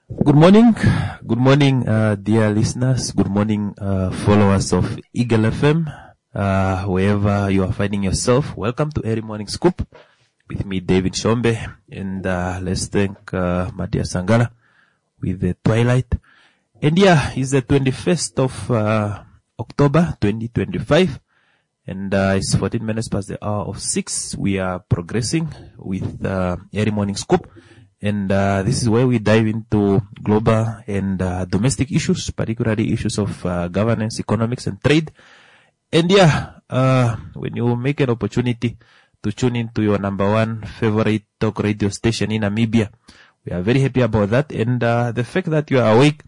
Good morning, dear listeners. Good morning, followers of Eagle FM, wherever you are finding yourself. Welcome to Early Morning Scoop with me, David Shombe, and let's thank Madia Sangala with the Twilight. And yeah, it's the 21st of October 2025, and it's 14 minutes past the hour of 6. We are progressing with Early Morning Scoop. And this is where we dive into global and domestic issues, particularly issues of governance, economics, and trade. And yeah, when you make an opportunity to tune into your number one favorite talk radio station in Namibia, we are very happy about that. And the fact that you are awake,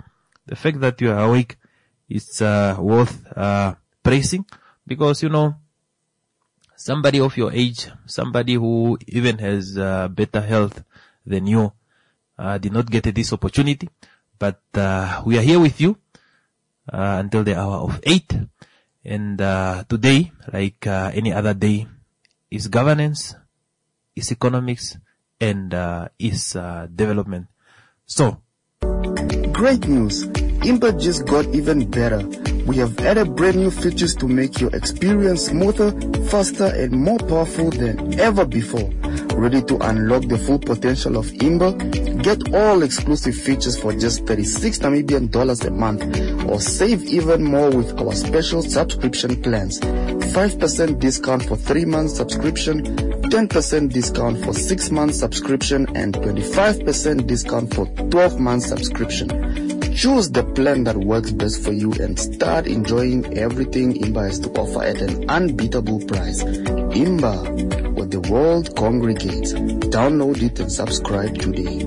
is worth praising, because somebody of your age, somebody who even has better health than you did not get this opportunity, but we are here with you until the hour of 8. And today, like any other day, is governance, is economics, and is development. So, great news! Imba just got even better. We have added brand new features to make your experience smoother, faster, and more powerful than ever before. Ready to unlock the full potential of Imba? Get all exclusive features for just 36 Namibian dollars a month, or save even more with our special subscription plans. 5% discount for 3 months subscription, 10% discount for 6 months subscription, and 25% discount for 12 months subscription. Choose the plan that works best for you and start enjoying everything Imba has to offer at an unbeatable price. Imba, where the world congregates. Download it and subscribe today.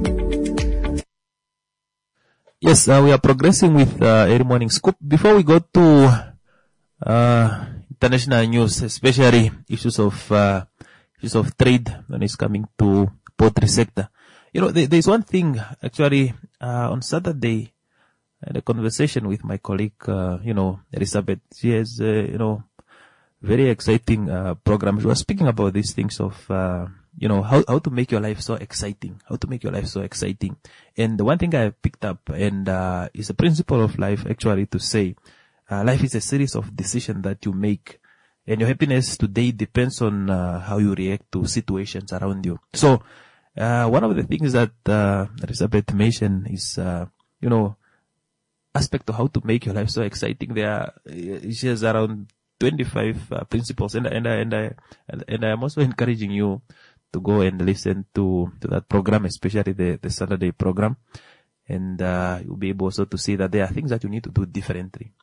Yes, we are progressing with Early Morning Scoop. Before we go to international news, especially issues of trade when it's coming to poultry sector, there's one thing actually. On Saturday, I had a conversation with my colleague, Elizabeth. She has, very exciting program. She was speaking about these things of, how to make your life so exciting. And the one thing I picked up, and is a principle of life actually, to say, life is a series of decisions that you make, and your happiness today depends on how you react to situations around you. So, one of the things that Elizabeth mentioned is, aspect of how to make your life so exciting. She has around 25 principles, and I'm also encouraging you to go and listen to that program, especially the Saturday program, and you'll be able also to see that there are things that you need to do differently.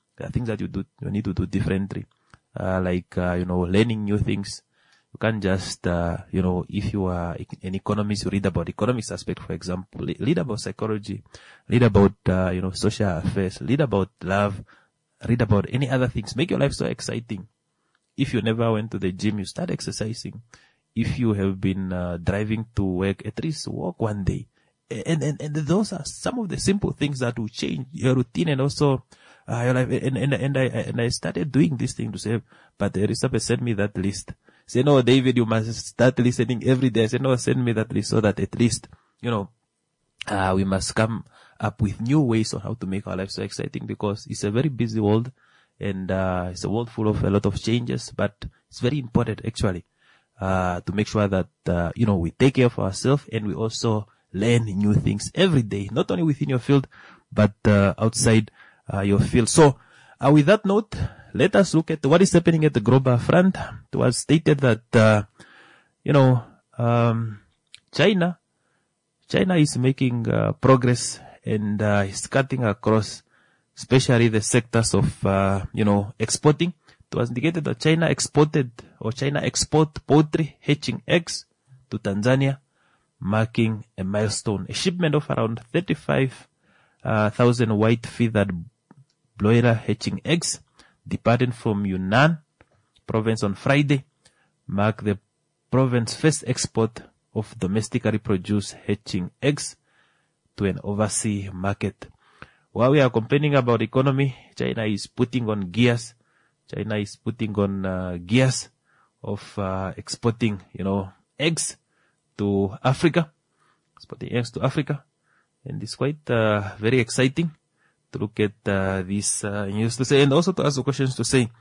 Like learning new things. You can't just, if you are an economist, you read about economics aspect, for example, read about psychology, read about, social affairs, read about love, read about any other things. Make your life so exciting. If you never went to the gym, you start exercising. If you have been driving to work, at least walk one day. And those are some of the simple things that will change your routine and also your life. And I started doing this thing to say, but Elizabeth sent me that list. Say, no, David, you must start listening every day. I said, no, send me that list so that at least, we must come up with new ways on how to make our life so exciting, because it's a very busy world, and it's a world full of a lot of changes, but it's very important actually, to make sure that, we take care of ourselves, and we also learn new things every day, not only within your field, but outside your field. So, with that note, let us look at what is happening at the global front. It was stated that, China is making progress and is cutting across, especially the sectors of, exporting. It was indicated that China export poultry hatching eggs to Tanzania, marking a milestone. A shipment of around 35,000 white feathered broiler hatching eggs departing from Yunnan province on Friday marked the province's first export of domestically produced hatching eggs to an overseas market. While we are complaining about economy, China is putting on gears. Of exporting, eggs to Africa. And it's quite very exciting to look at this news to say, and also to ask the questions to say,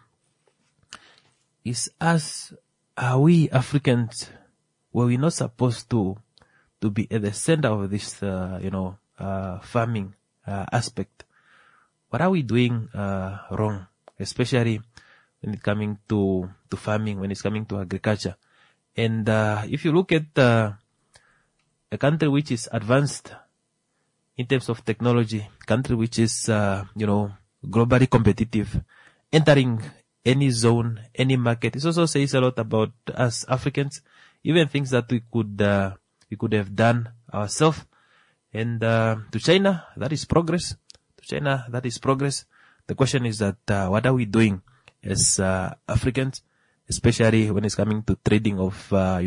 are we Africans, were we not supposed to be at the center of this, farming aspect? What are we doing wrong, especially when it's coming to farming, when it's coming to agriculture? And if you look at a country which is advanced in terms of technology, country which is, globally competitive, entering any zone, any market, it also says a lot about us Africans, even things that we could have done ourselves. And to China, that is progress. To China, that is progress. The question is that what are we doing as Africans, especially when it's coming to trading of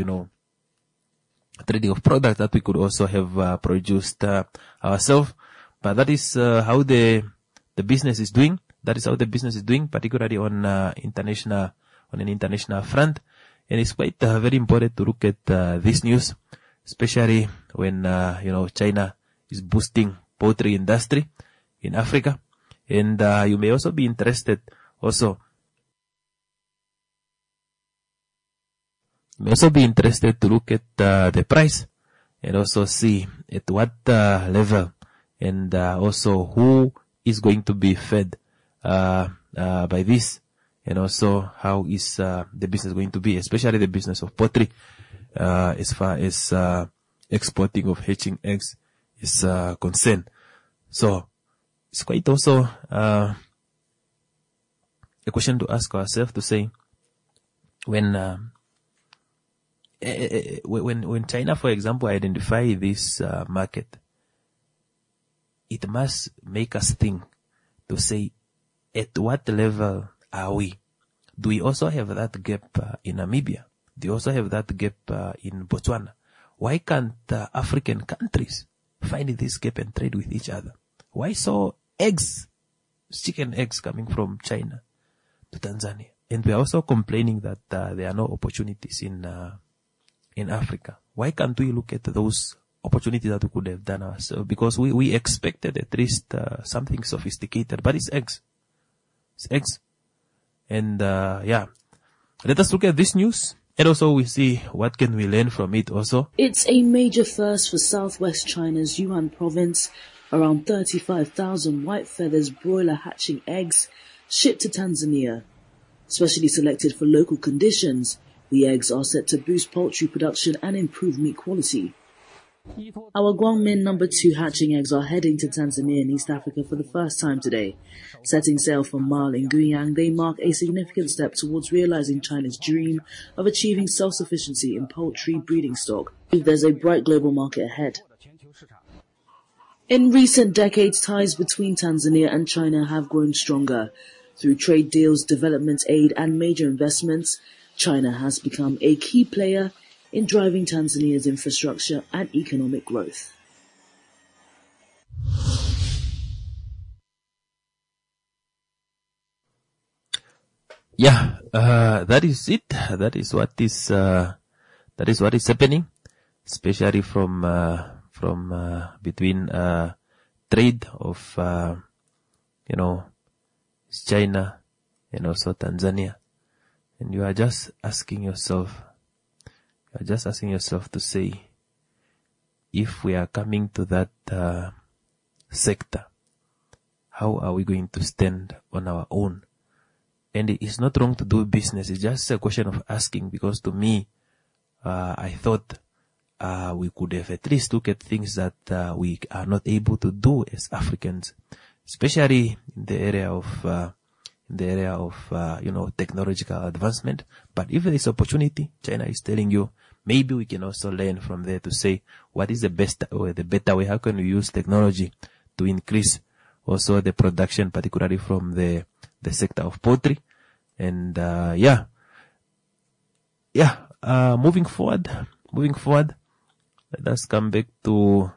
trading of products that we could also have produced ourselves. But that is how the business is doing. That is how the business is doing, particularly on an international front. And it's quite very important to look at this news, especially when China is boosting poultry industry in Africa. And you may also be interested to look at the price and also see at what level, and also who is going to be fed by this, and also how is the business going to be, especially the business of poultry, as far as exporting of hatching eggs is concerned. So it's quite also a question to ask ourselves to say, when China, for example, identify this market, it must make us think to say, at what level are we? Do we also have that gap in Namibia? Do we also have that gap in Botswana? Why can't African countries find this gap and trade with each other? Why so eggs, chicken eggs coming from China to Tanzania? And we are also complaining that there are no opportunities in Africa. Why can't we look at those opportunities that we could have done ourselves? Because we expected at least something sophisticated, but it's eggs. It's eggs. And let us look at this news, and also we see what can we learn from it also. It's a major first for southwest China's Yunnan province. Around 35,000 white feathers broiler hatching eggs shipped to Tanzania. Specially selected for local conditions, the eggs are set to boost poultry production and improve meat quality. Our Guangmin No. 2 hatching eggs are heading to Tanzania in East Africa for the first time today. Setting sail from Mal in Guiyang, they mark a significant step towards realizing China's dream of achieving self-sufficiency in poultry breeding stock. There's a bright global market ahead. In recent decades, ties between Tanzania and China have grown stronger. Through trade deals, development aid, and major investments, China has become a key player in driving Tanzania's infrastructure and economic growth. That is it. That is what is happening, especially from between trade of China and also Tanzania. And you are just asking yourself to say, if we are coming to that sector, how are we going to stand on our own? And it is not wrong to do business. It's just a question of asking, because to me, I thought we could have at least looked at things that we are not able to do as Africans, especially in the area of technological advancement. But if there is opportunity, China is telling you, maybe we can also learn from there to say, what is the best or the better way? How can we use technology to increase also the production, particularly from the sector of poultry? And moving forward, let us come back to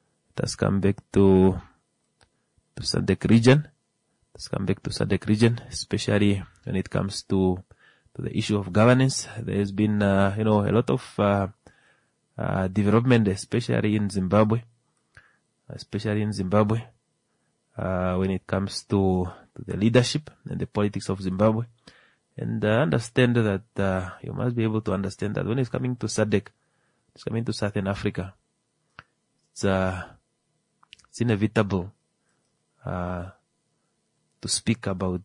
SADC region. Let's come back to SADC region, especially when it comes to the issue of governance. There has been a lot of development, especially in Zimbabwe. especially in Zimbabwe, when it comes to the leadership and the politics of Zimbabwe. And understand that you must be able to understand that when it's coming to SADC, it's coming to Southern Africa, it's inevitable to speak about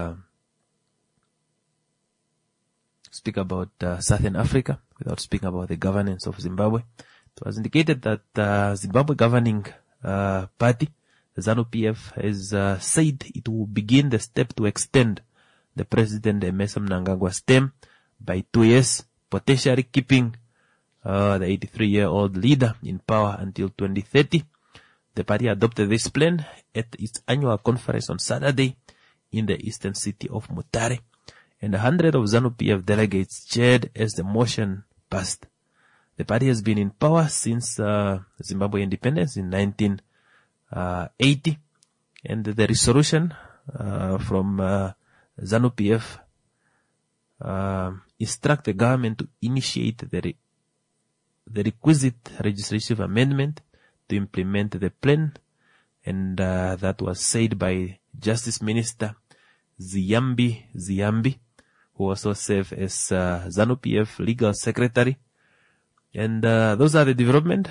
Southern Africa without speaking about the governance of Zimbabwe. It was indicated that Zimbabwe governing party, the ZANU-PF, has said it will begin the step to extend the President Emmerson Mnangagwa's term by 2 years, potentially keeping the 83-year-old leader in power until 2030. The party adopted this plan at its annual conference on Saturday in the eastern city of Mutare, and 100 of ZANU-PF delegates cheered as the motion passed. The party has been in power since Zimbabwe independence in 1980, and the resolution from ZANU-PF instruct the government to initiate the requisite legislative amendment to implement the plan, and that was said by Justice Minister Ziyambi, who also served as ZANU-PF legal secretary. And those are the development.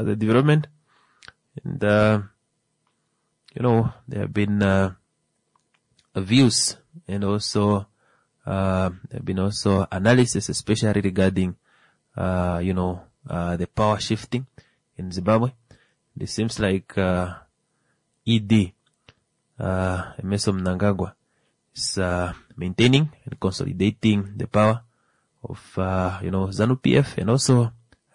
And there have been views, and also there have been also analysis, especially regarding the power shifting in Zimbabwe. It seems like ED Emmerson Mnangagwa is maintaining and consolidating the power of ZANU-PF, and also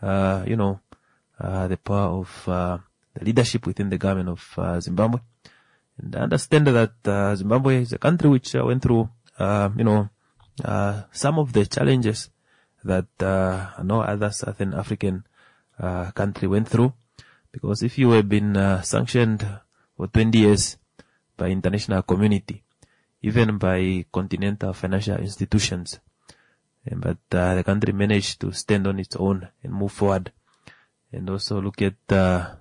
the power of the leadership within the government of Zimbabwe. And I understand that Zimbabwe is a country which went through some of the challenges that no other Southern African country went through, because if you have been sanctioned for 20 years by international community, even by continental financial institutions, but the country managed to stand on its own and move forward, and also look at the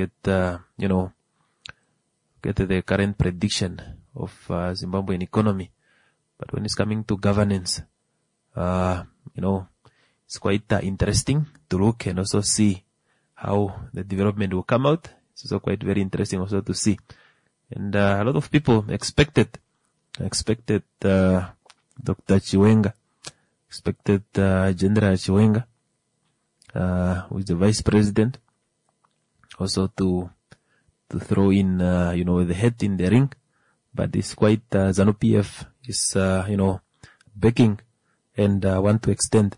current prediction of Zimbabwean economy. But when it's coming to governance, it's quite interesting to look and also see how the development will come out. It's also quite very interesting also to see. And a lot of people expected Dr. Chiwenga, General Chiwenga, who is the vice president, also to throw in, the head in the ring. But it's quite, ZANU-PF is, backing and, want to extend,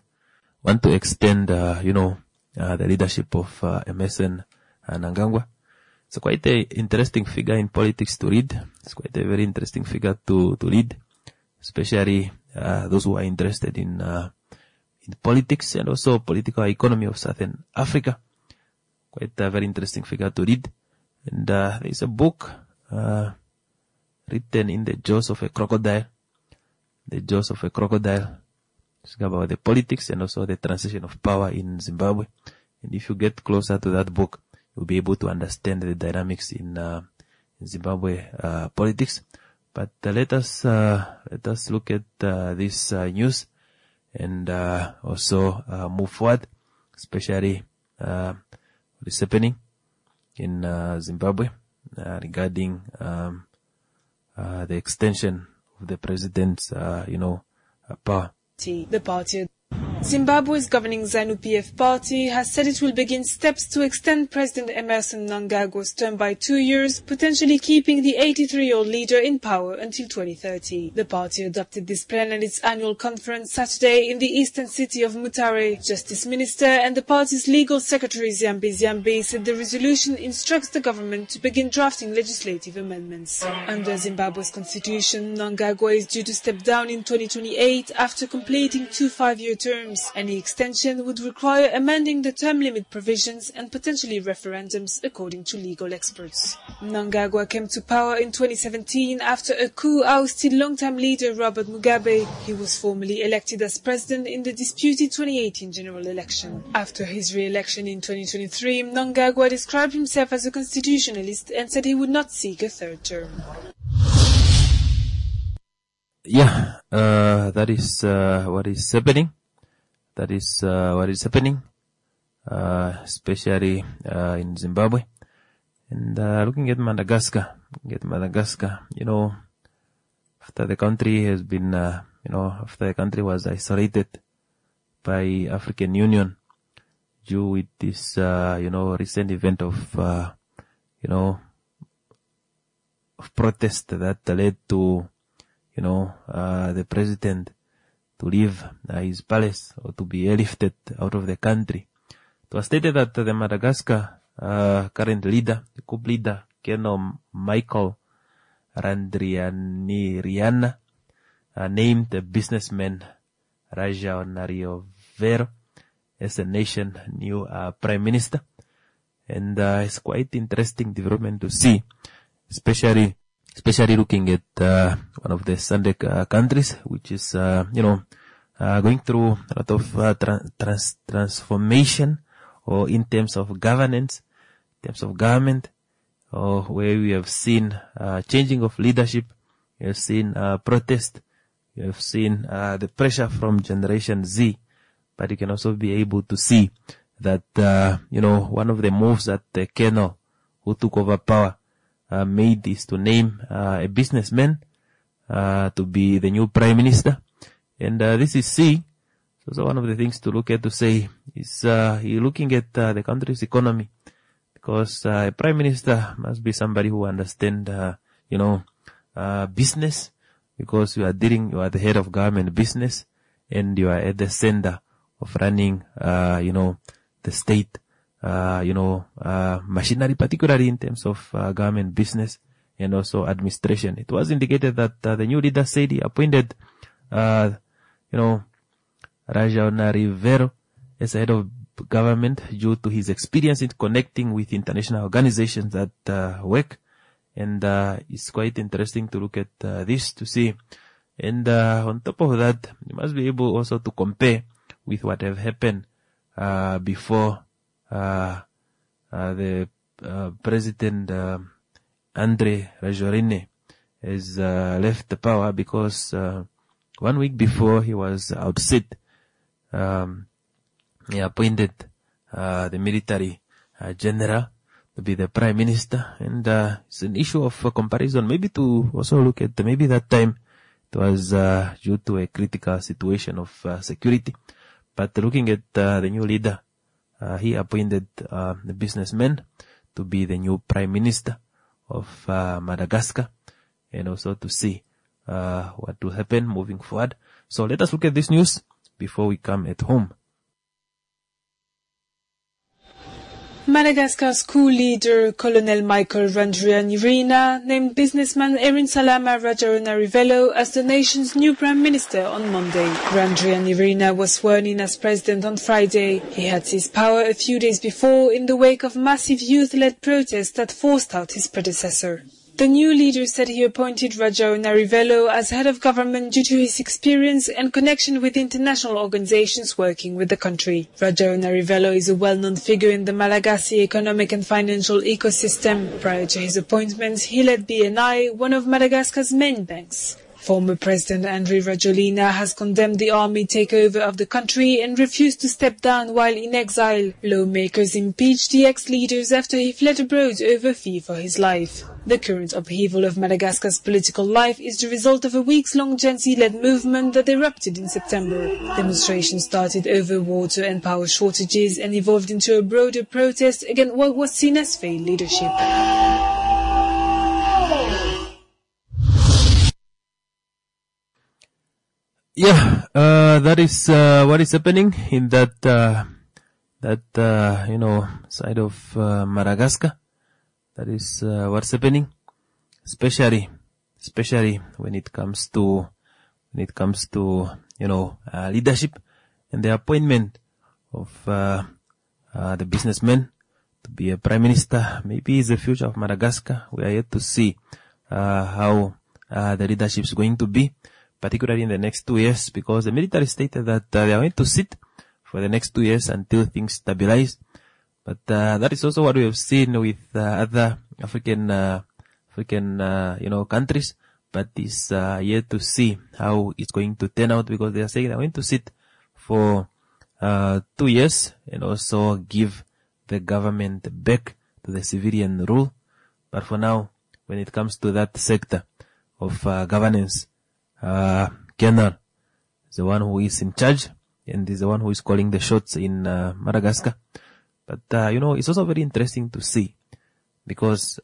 the leadership of, Emmerson Mnangagwa. It's quite a interesting figure in politics to read. It's quite a very interesting figure to read, especially, those who are interested in politics and also political economy of Southern Africa. Quite a very interesting figure to read. And there's a book written in the jaws of a crocodile. The jaws of a crocodile. It's about the politics and also the transition of power in Zimbabwe. And if you get closer to that book, you'll be able to understand the dynamics in Zimbabwe politics. But let us look at this news and also move forward, especially what is happening in Zimbabwe regarding the extension of the president's power. The party. Zimbabwe's governing ZANU-PF party has said it will begin steps to extend President Emmerson Mnangagwa's term by 2 years, potentially keeping the 83-year-old leader in power until 2030. The party adopted this plan at its annual conference Saturday in the eastern city of Mutare. Justice Minister and the party's legal secretary Ziyambi said the resolution instructs the government to begin drafting legislative amendments. Under Zimbabwe's constitution, Mnangagwa is due to step down in 2028 after completing 2 5-year terms. terms. Any extension would require amending the term limit provisions and potentially referendums, according to legal experts. Mnangagwa came to power in 2017 after a coup ousted longtime leader Robert Mugabe. He was formally elected as president in the disputed 2018 general election. After his re-election in 2023, Mnangagwa described himself as a constitutionalist and said he would not seek a third term. Yeah, that is what is happening. That is what is happening, especially in Zimbabwe. And looking at Madagascar, you know, after the country has been, after the country was isolated by African Union due with this, recent event of, of protest that led to, the president to leave his palace or to be airlifted out of the country. It was stated that the Madagascar current leader, the coup leader, Colonel Michael Randrianirina, named the businessman Randrianirina as the nation's new prime minister. And it's quite interesting development to see, especially looking at one of the SADC countries, which is going through a lot of transformation, or in terms of governance, in terms of government, or where we have seen changing of leadership, we have seen protest, we have seen the pressure from Generation Z, but you can also be able to see that one of the moves that the colonel who took over power made is to name a businessman to be the new prime minister. And this is C. So one of the things to look at to say is you're looking at the country's economy, because a prime minister must be somebody who understands business, because you are the head of government business, and you are at the center of running the state machinery, particularly in terms of government business and also administration. It was indicated that the new leader said he appointed Randrianirina as head of government due to his experience in connecting with international organizations that work. And it's quite interesting to look at this to see. And on top of that, you must be able also to compare with what have happened before the President Andry Rajoelina has left the power, because 1 week before he was ousted, he appointed the military general to be the prime minister. And it's an issue of comparison, maybe to also look at maybe that time it was due to a critical situation of security. But looking at the new leader, he appointed the businessman to be the new prime minister of Madagascar, and also to see what will happen moving forward. So let us look at this news before we come at home. Madagascar's coup leader, Colonel Michael Randrianirina, named businessman Erin Salama Rajaonarivelo as the nation's new prime minister on Monday. Randrianirina was sworn in as president on Friday. He had seized power a few days before in the wake of massive youth-led protests that forced out his predecessor. The new leader said he appointed Rajaonarivelo as head of government due to his experience and connection with international organizations working with the country. Rajaonarivelo is a well-known figure in the Malagasy economic and financial ecosystem. Prior to his appointment, he led BNI, one of Madagascar's main banks. Former President Andry Rajoelina has condemned the army takeover of the country and refused to step down while in exile. Lawmakers impeached the ex-leaders after he fled abroad over fear for his life. The current upheaval of Madagascar's political life is the result of a weeks-long Gen Z-led movement that erupted in September. Demonstrations started over water and power shortages and evolved into a broader protest against what was seen as failed leadership. Yeah, that is what is happening in that side of Madagascar. That is what's happening, especially when it comes to leadership and the appointment of the businessman to be a prime minister maybe is the future of Madagascar. We are yet to see how the leadership is going to be, particularly in the next 2 years, because the military stated that they are going to sit for the next 2 years until things stabilize. But that is also what we have seen with other African countries. But it's yet to see how it's going to turn out, because they are saying they're going to sit for 2 years and also give the government back to the civilian rule. But for now, when it comes to that sector of governance, General is the one who is in charge and is the one who is calling the shots in Madagascar. But it's also very interesting to see, because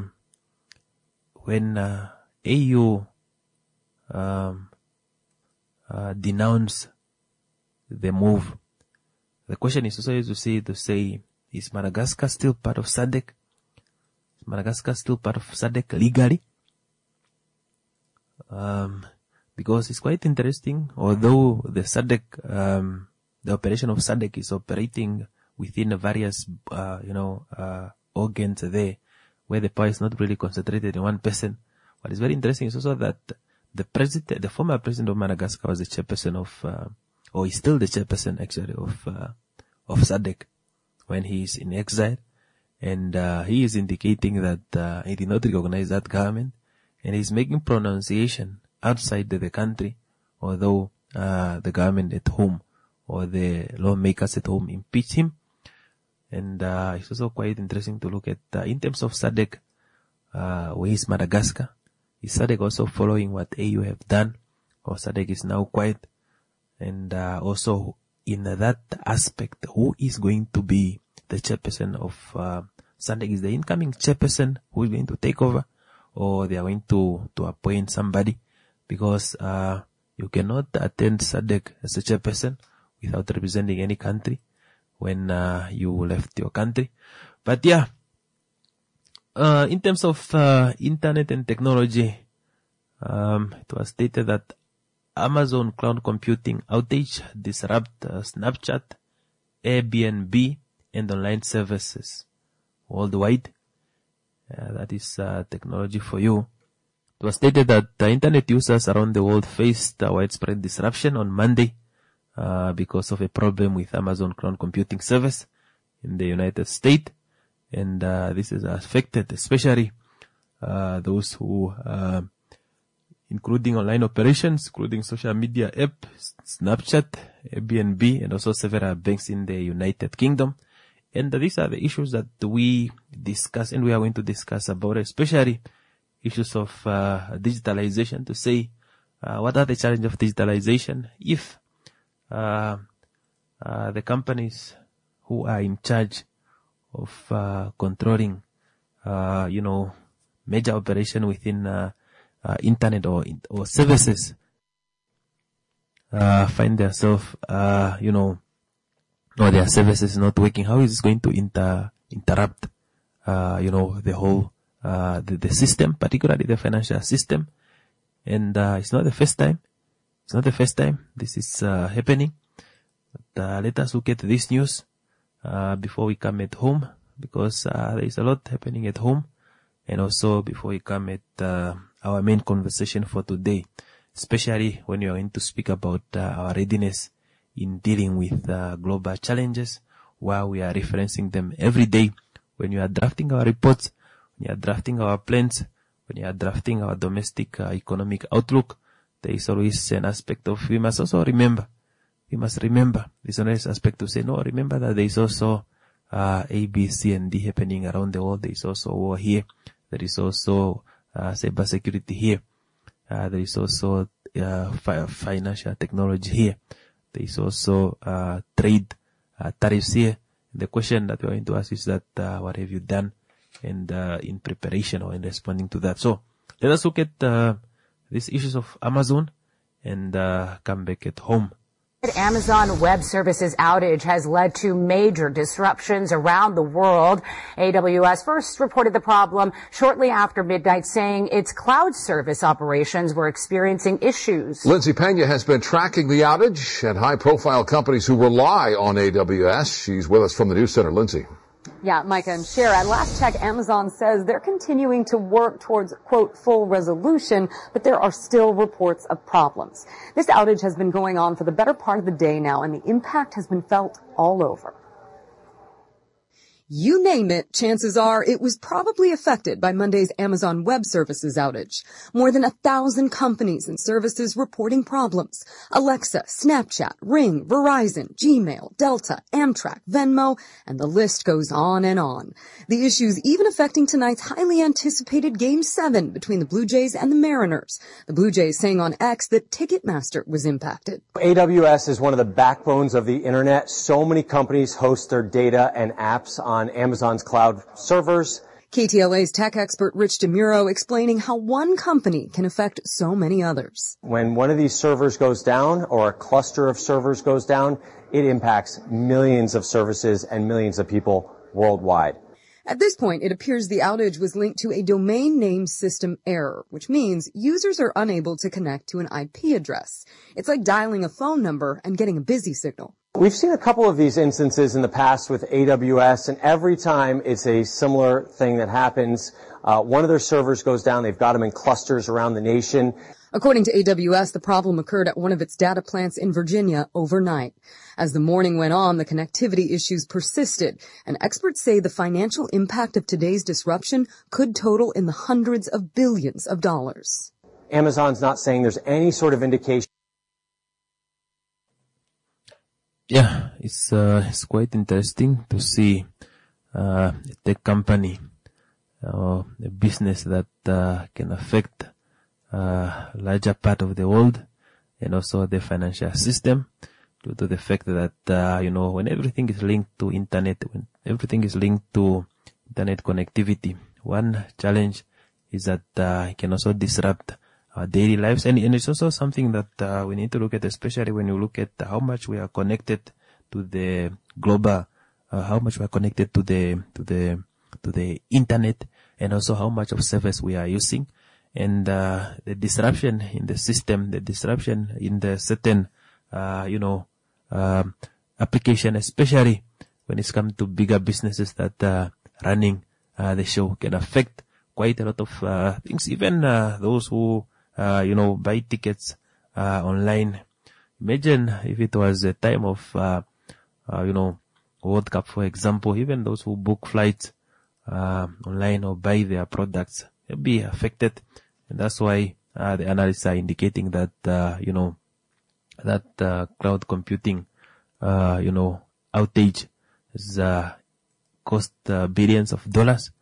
when AU denounce the move, the question is also to say, is Madagascar still part of SADC? Is Madagascar still part of SADC legally? Because it's quite interesting, although the SADC, the operation of SADC is operating within various, organs there, where the power is not really concentrated in one person. What is very interesting is also that the former president of Madagascar was the chairperson of, or is still the chairperson actually of SADC when he is in exile, and he is indicating that he did not recognize that government, and he's making pronunciation outside the country, although the government at home or the lawmakers at home impeached him. And it's also quite interesting to look at in terms of SADC, where is Madagascar? Is SADC also following what AU have done, or SADC is now quiet? And also in that aspect, who is going to be the chairperson of SADC? Is the incoming chairperson who is going to take over, or they are going to appoint somebody? Because you cannot attend SADC as a chairperson without representing any country when you left your country. But yeah, in terms of internet and technology, it was stated that Amazon cloud computing outage disrupt Snapchat, Airbnb, and online services worldwide. That is technology for you. It was stated that internet users around the world faced widespread disruption on Monday because of a problem with Amazon cloud computing service in the United States. And this is affected especially those who, including online operations, including social media app, Snapchat, Airbnb, and also several banks in the United Kingdom. And these are the issues that we discuss, and we are going to discuss about, especially issues of digitalization, to say what are the challenges of digitalization if the companies who are in charge of controlling, major operation within internet or services find themselves, or their services not working. How is this going to interrupt, the whole the system, particularly the financial system? And it's not the first time. It's not the first time this is happening. But let us look at this news before we come at home, because there is a lot happening at home, and also before we come at our main conversation for today, especially when we are going to speak about our readiness in dealing with global challenges, while we are referencing them every day. When you are drafting our reports, when you are drafting our plans, when you are drafting our domestic economic outlook, there is always an aspect of, we must remember there's always an aspect to say, no, remember that there is also A, B, C, and D happening around the world. There is also war here. There is also cyber security here. There is also financial technology here. There is also trade tariffs here. The question that we are going to ask is that what have you done and in preparation or in responding to that? So let us look at these issues of Amazon and come back at home Amazon Web Services outage has led to major disruptions around the world. AWS first reported the problem shortly after midnight, saying its cloud service operations were experiencing issues. Lindsay Pena has been tracking the outage at high-profile companies who rely on AWS. She's with us from the News Center. Lindsay. Yeah, Micah and Cher, at last check, Amazon says they're continuing to work towards, quote, full resolution, but there are still reports of problems. This outage has been going on for the better part of the day now, and the impact has been felt all over. You name it, chances are it was probably affected by Monday's Amazon Web Services outage. More than 1,000 companies and services reporting problems. Alexa, Snapchat, Ring, Verizon, Gmail, Delta, Amtrak, Venmo, and the list goes on and on. The issues even affecting tonight's highly anticipated Game 7 between the Blue Jays and the Mariners. The Blue Jays saying on X that Ticketmaster was impacted. AWS is one of the backbones of the internet. So many companies host their data and apps on Amazon's cloud servers. KTLA's tech expert Rich DeMuro explaining how one company can affect so many others. When one of these servers goes down or a cluster of servers goes down, it impacts millions of services and millions of people worldwide. At this point, it appears the outage was linked to a domain name system error, which means users are unable to connect to an IP address. It's like dialing a phone number and getting a busy signal. We've seen a couple of these instances in the past with AWS, and every time it's a similar thing that happens. One of their servers goes down. They've got them in clusters around the nation. According to AWS, the problem occurred at one of its data plants in Virginia overnight. As the morning went on, the connectivity issues persisted, and experts say the financial impact of today's disruption could total in the hundreds of billions of dollars. Amazon's not saying there's any sort of indication. Yeah, it's quite interesting to see a tech company, a business that can affect a larger part of the world and also the financial system due to the fact that, when everything is linked to internet, when everything is linked to internet connectivity, one challenge is that it can also disrupt our daily lives. And it's also something that we need to look at, especially when you look at how much we are connected to the global, how much we are connected to the internet, and also how much of service we are using. And the disruption in the system, the disruption in the certain, application, especially when it's come to bigger businesses that are running the show, can affect quite a lot of things. Even those who, buy tickets online. Imagine if it was a time of, World Cup, for example. Even those who book flights online or buy their products will be affected. And that's why the analysts are indicating that, cloud computing, outage has cost billions of dollars.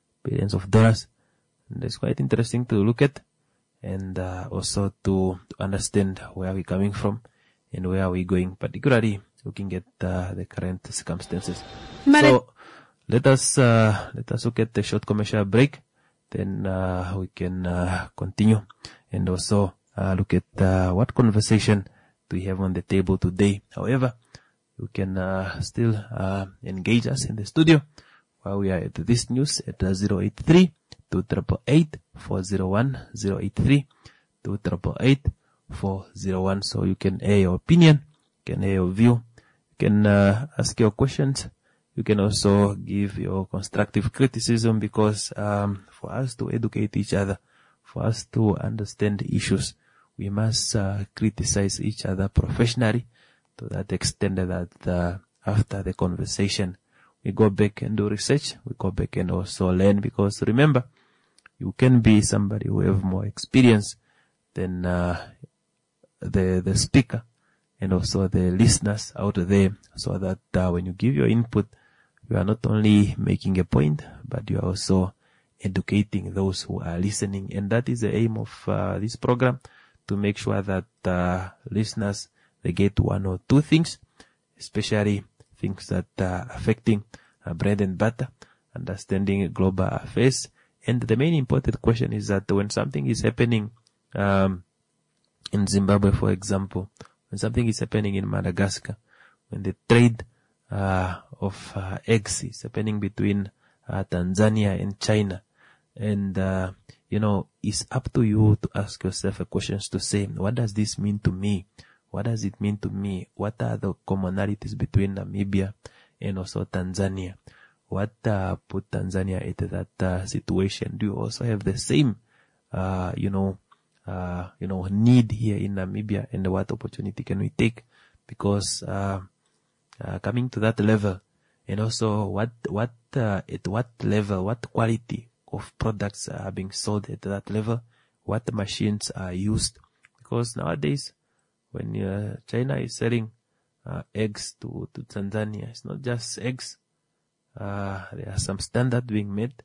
And it's quite interesting to look at and also to understand where we're coming from and where we're going, particularly looking at the current circumstances. So let us look at the short commercial break. Then we can continue and also look at what conversation do we have on the table today. However, you can still engage us in the studio while we are at this news at 083 2888 401 083 2888 401. So you can air your opinion, you can air your view, you can ask your questions. You can also give your constructive criticism, because for us to educate each other, for us to understand issues, we must criticize each other professionally, to that extent that after the conversation, we go back and do research, we go back and also learn, because remember, you can be somebody who have more experience than the speaker and also the listeners out there, so that when you give your input, you are not only making a point, but you are also educating those who are listening. And that is the aim of this program, to make sure that listeners, they get one or two things, especially things that are affecting bread and butter, understanding global affairs. And the main important question is that when something is happening in Zimbabwe, for example, when something is happening in Madagascar, when the trade of eggs is happening between Tanzania and China. And, it's up to you to ask yourself a questions to say, what does this mean to me? What does it mean to me? What are the commonalities between Namibia and also Tanzania? What put Tanzania into that situation? Do you also have the same, need here in Namibia, and what opportunity can we take? Because coming to that level, and also at what level, what quality of products are being sold at that level, what machines are used. Because nowadays, when China is selling eggs to Tanzania, it's not just eggs. There are some standard being met,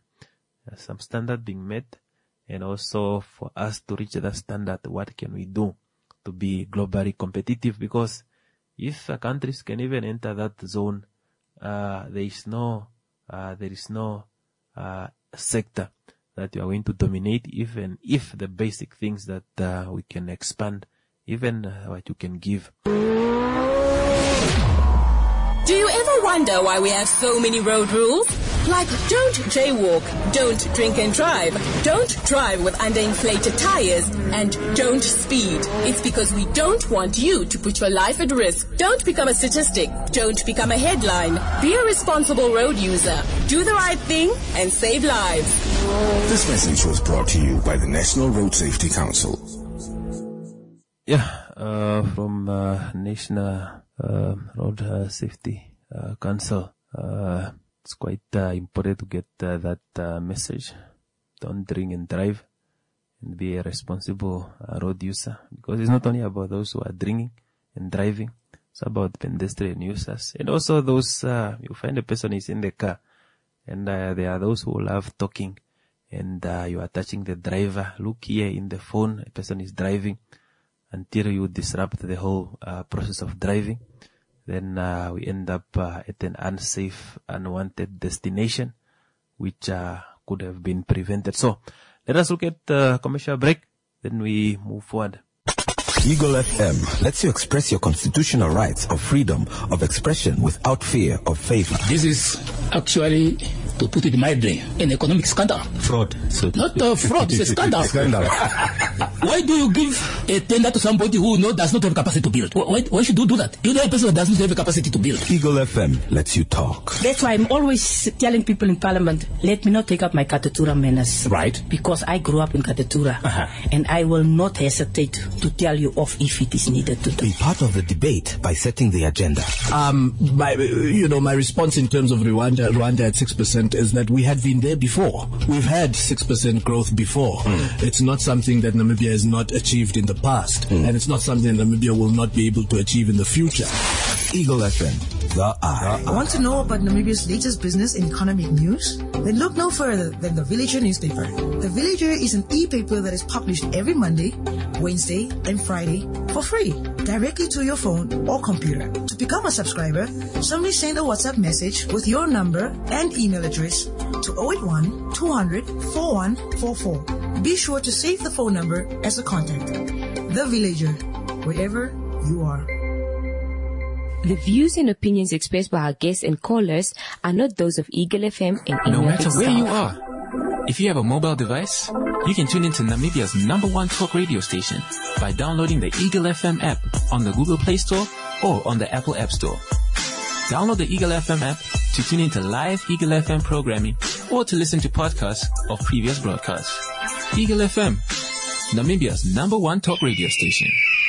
and also for us to reach that standard, what can we do to be globally competitive? Because if countries can even enter that zone, there is no sector that you are going to dominate, even if the basic things that we can expand, even what you can give. Do you ever wonder why we have so many road rules? Like, don't jaywalk, don't drink and drive, don't drive with underinflated tires, and don't speed. It's because we don't want you to put your life at risk. Don't become a statistic. Don't become a headline. Be a responsible road user. Do the right thing and save lives. This message was brought to you by the National Road Safety Council. From National Road Safety Council. It's quite important to get that message. Don't drink and drive, and be a responsible road user. Because it's not only about those who are drinking and driving, it's about pedestrian users. And also those, you find a person is in the car, and there are those who love talking, and you are touching the driver. Look here in the phone, a person is driving, until you disrupt the whole process of driving. Then we end up at an unsafe, unwanted destination, which could have been prevented. So let us look at the commercial break, then we move forward. Eagle FM lets you express your constitutional rights of freedom of expression without fear of favor. This is actually, to put it mildly, an economic scandal. Fraud. So not fraud, it's a scandal. Why do you give a tender to somebody who does not have capacity to build? Why should you do that? You know a person that doesn't have a capacity to build. Eagle FM lets you talk. That's why I'm always telling people in Parliament, let me not take up my Katatura manners. Right. Because I grew up in Katatura. And I will not hesitate to tell you off if it is needed to do. Be part of the debate by setting the agenda. My response in terms of Rwanda at 6% is that we had been there before. We've had 6% growth before. It's not something that Namibia has not achieved in the past, and it's not something that Namibia will not be able to achieve in the future. Eagle FM, the eye. Want to know about Namibia's latest business and economic news? Then look no further than The Villager newspaper. The Villager is an e-paper that is published every Monday, Wednesday, and Friday for free, directly to your phone or computer. To become a subscriber, simply send a WhatsApp message with your number and email address to 081 200 4144. Be sure to save the phone number as a contact. The Villager, wherever you are. The views and opinions expressed by our guests and callers are not those of Eagle FM and any No matter where staff. you are, if you have a mobile device, you can tune into Namibia's #1 talk radio station by downloading the Eagle FM app on the Google Play Store or on the Apple App Store. Download the Eagle FM app to tune into live Eagle FM programming or to listen to podcasts of previous broadcasts. Eagle FM, Namibia's #1 talk radio station.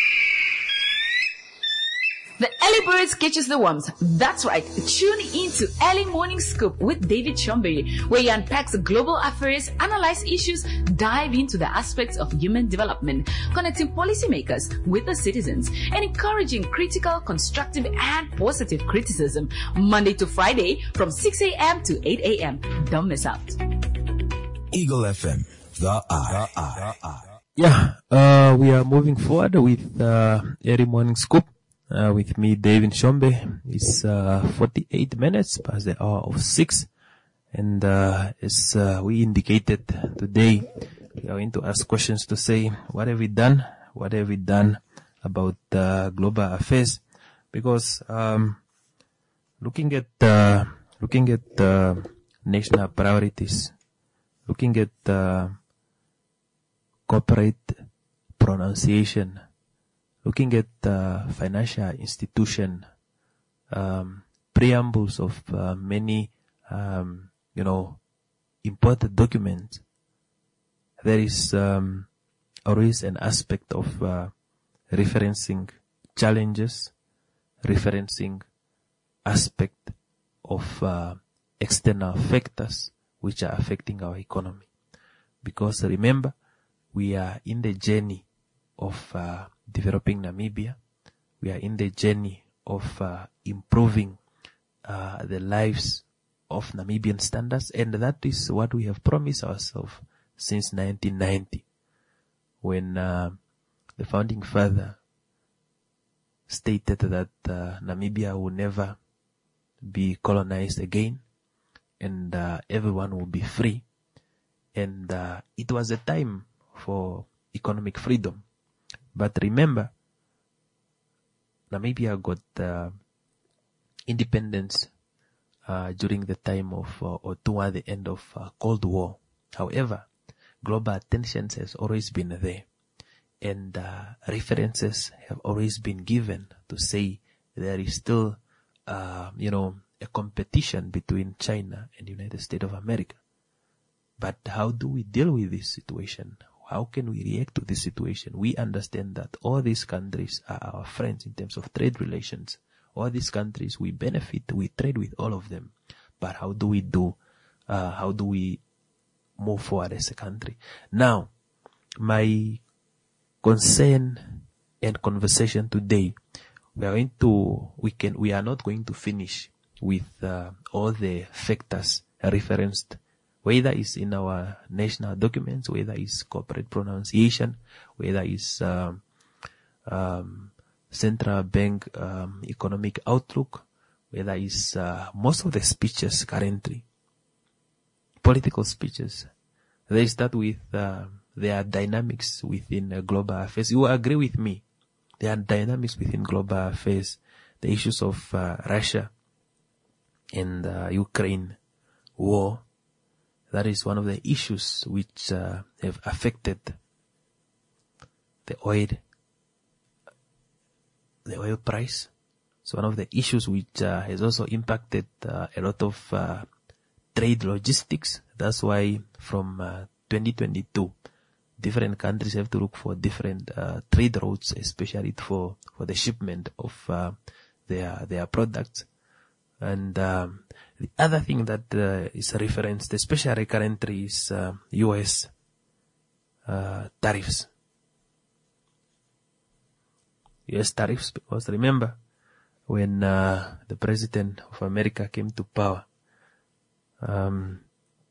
The early birds catches the worms. That's right. Tune in to Early Morning Scoop with David Chombe, where he unpacks global affairs, analyze issues, dive into the aspects of human development, connecting policymakers with the citizens, and encouraging critical, constructive, and positive criticism. Monday to Friday from 6 a.m. to 8 a.m. Don't miss out. Eagle FM, the eye. We are moving forward with Early Morning Scoop. With me, David Chombe. It's 48 minutes past the hour of 6. And as we indicated today, we are going to ask questions to say, what have we done? What have we done about global affairs, because looking at national priorities, looking at corporate pronunciation, looking at financial institution, preambles of many important documents, there is always an aspect of referencing challenges, referencing aspect of external factors which are affecting our economy. Because remember, we are in the journey of developing Namibia. We are in the journey of improving the lives of Namibian standards, and that is what we have promised ourselves since 1990, when the founding father stated that Namibia will never be colonized again, and everyone will be free. And it was a time for economic freedom. But remember, Namibia got independence during the time of, or toward the end of Cold War. However, global tensions has always been there, and references have always been given to say there is still, a competition between China and the United States of America. But how do we deal with this situation? How can we react to this situation? We understand that all these countries are our friends in terms of trade relations. All these countries, we benefit, we trade with all of them. But how do we move forward as a country? Now, my concern and conversation today, we are not going to finish with all the factors referenced, whether it's in our national documents, whether it's corporate pronunciation, whether it's central bank economic outlook, whether it's most of the speeches currently, political speeches. They start with there are dynamics within global affairs. You will agree with me. There are dynamics within global affairs. The issues of Russia and Ukraine war. That is one of the issues which have affected the oil price. It's one of the issues which has also impacted a lot of trade logistics. That's why from 2022, different countries have to look for different trade routes, especially for the shipment of their products. And the other thing that is referenced, especially currently, is U.S. Tariffs. U.S. tariffs, because remember, when the President of America came to power, when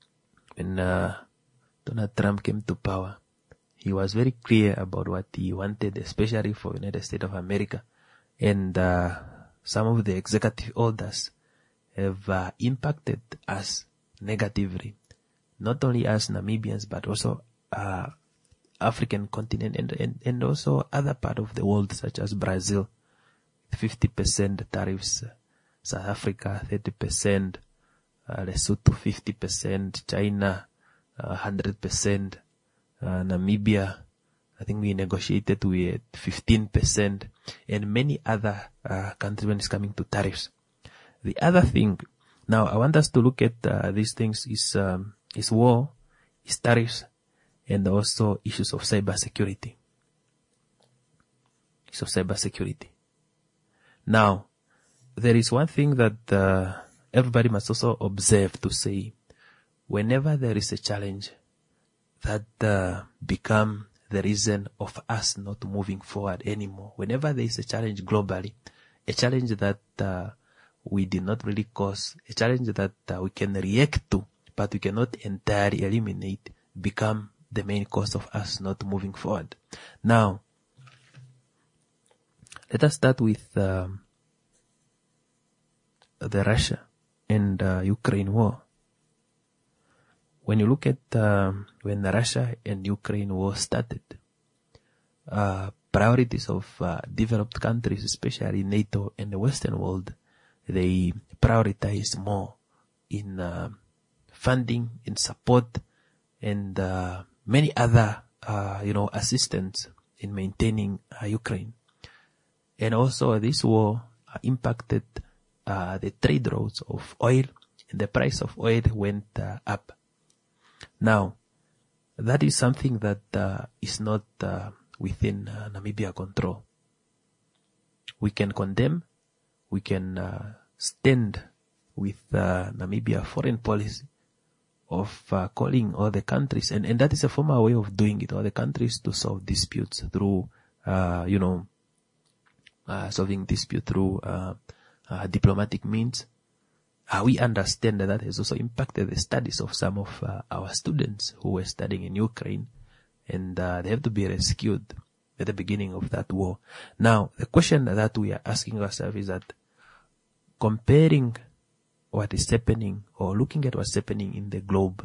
Donald Trump came to power, he was very clear about what he wanted, especially for the United States of America. And some of the executive orders have impacted us negatively, not only as Namibians, but also African continent and also other part of the world, such as Brazil, 50% tariffs, South Africa 30%, Lesotho 50%, China 100%, Namibia, I think we negotiated with 15%, and many other countries when it's coming to tariffs. The other thing, now I want us to look at these things, is war, is tariffs, and also issues of cybersecurity. Issues of cybersecurity. Now, there is one thing that everybody must also observe, to say, whenever there is a challenge that become the reason of us not moving forward anymore, whenever there is a challenge globally, a challenge that we did not really cause, a challenge that we can react to, but we cannot entirely eliminate, become the main cause of us not moving forward. Now, let us start with the Russia and Ukraine war. When you look at when the Russia and Ukraine war started, priorities of developed countries, especially NATO and the Western world, they prioritize more in funding, in support, and many other, assistance in maintaining Ukraine. And also this war impacted the trade routes of oil, and the price of oil went up. Now, that is something that is not within Namibia control. We can condemn, we can stand with Namibia foreign policy of calling all the countries, and that is a formal way of doing it, all the countries to solve disputes through, solving dispute through diplomatic means. We understand that has also impacted the studies of some of our students who were studying in Ukraine, and they have to be rescued at the beginning of that war. Now, the question that we are asking ourselves is that comparing what is happening or looking at what's happening in the globe,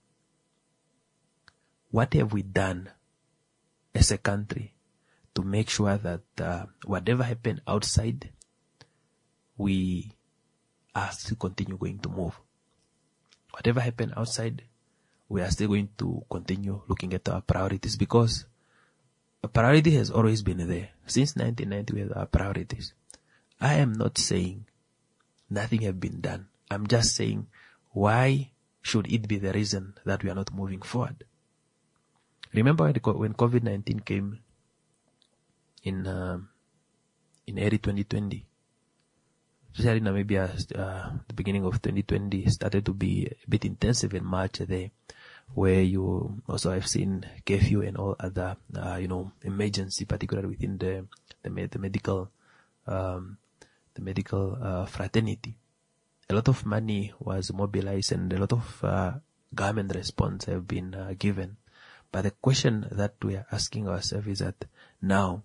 what have we done as a country to make sure that whatever happened outside, we are still continue going to move? Whatever happened outside, we are still going to continue looking at our priorities, because a priority has always been there. Since 1990, we have our priorities. I am not saying nothing have been done. I'm just saying, why should it be the reason that we are not moving forward? Remember when COVID-19 came in early 2020, especially Namibia, the beginning of 2020 started to be a bit intensive in March there, where you also have seen curfew and all other, emergency, particularly within the medical fraternity. A lot of money was mobilized and a lot of government response have been given. But the question that we are asking ourselves is that now,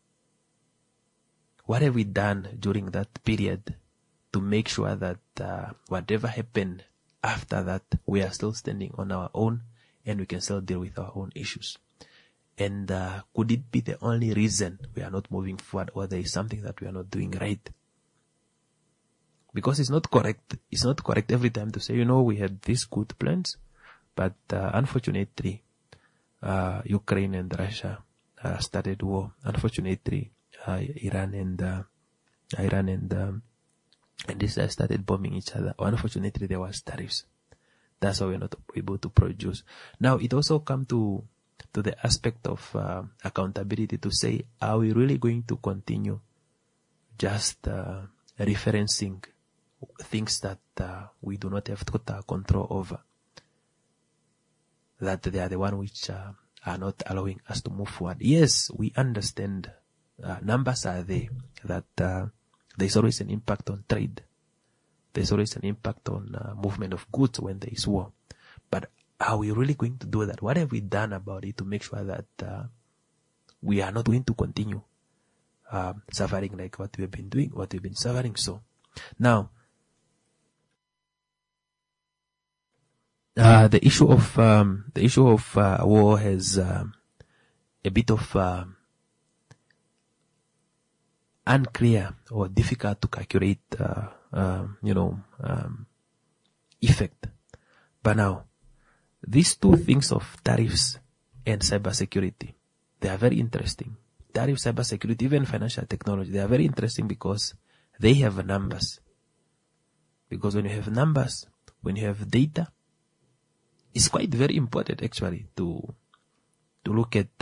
what have we done during that period to make sure that whatever happened after that, we are still standing on our own and we can still deal with our own issues? And could it be the only reason we are not moving forward, or there is something that we are not doing right? Because it's not correct. It's not correct every time to say, we had these good plans, but unfortunately, Ukraine and Russia started war. Unfortunately, Iran and Israel started bombing each other. Unfortunately, there was tariffs. That's why we're not able to produce. Now, it also comes to the aspect of accountability, to say, are we really going to continue just referencing things that we do not have total control over, that they are the one which are not allowing us to move forward? Yes, we understand numbers are there, that there's always an impact on trade. There's always an impact on movement of goods when there is war. But are we really going to do that? What have we done about it to make sure that we are not going to continue suffering like what we have been doing, what we've been suffering? So now, the issue of war has a bit of unclear or difficult to calculate, effect. But now, these two things of tariffs and cybersecurity, they are very interesting. Tariffs, cybersecurity, even financial technology, they are very interesting because they have numbers. Because when you have numbers, when you have data, it's quite very important actually to look at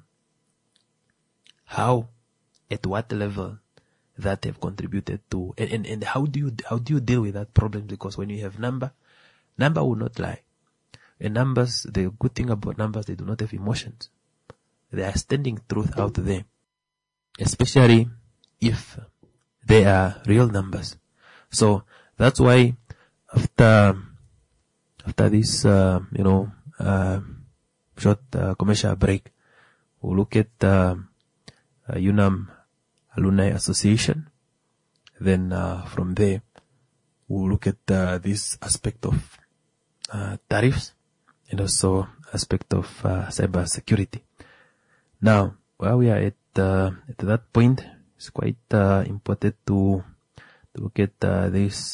how, at what level that have contributed to, and how do you deal with that problem? Because when you have number will not lie. And numbers, the good thing about numbers, they do not have emotions. They are standing truth out there, especially if they are real numbers. So that's why after this, short commercial break, we'll look at UNAM Alumni Association. Then from there, we'll look at this aspect of tariffs and also aspect of cyber security. Now, Well, we are at that point. It's quite important to get this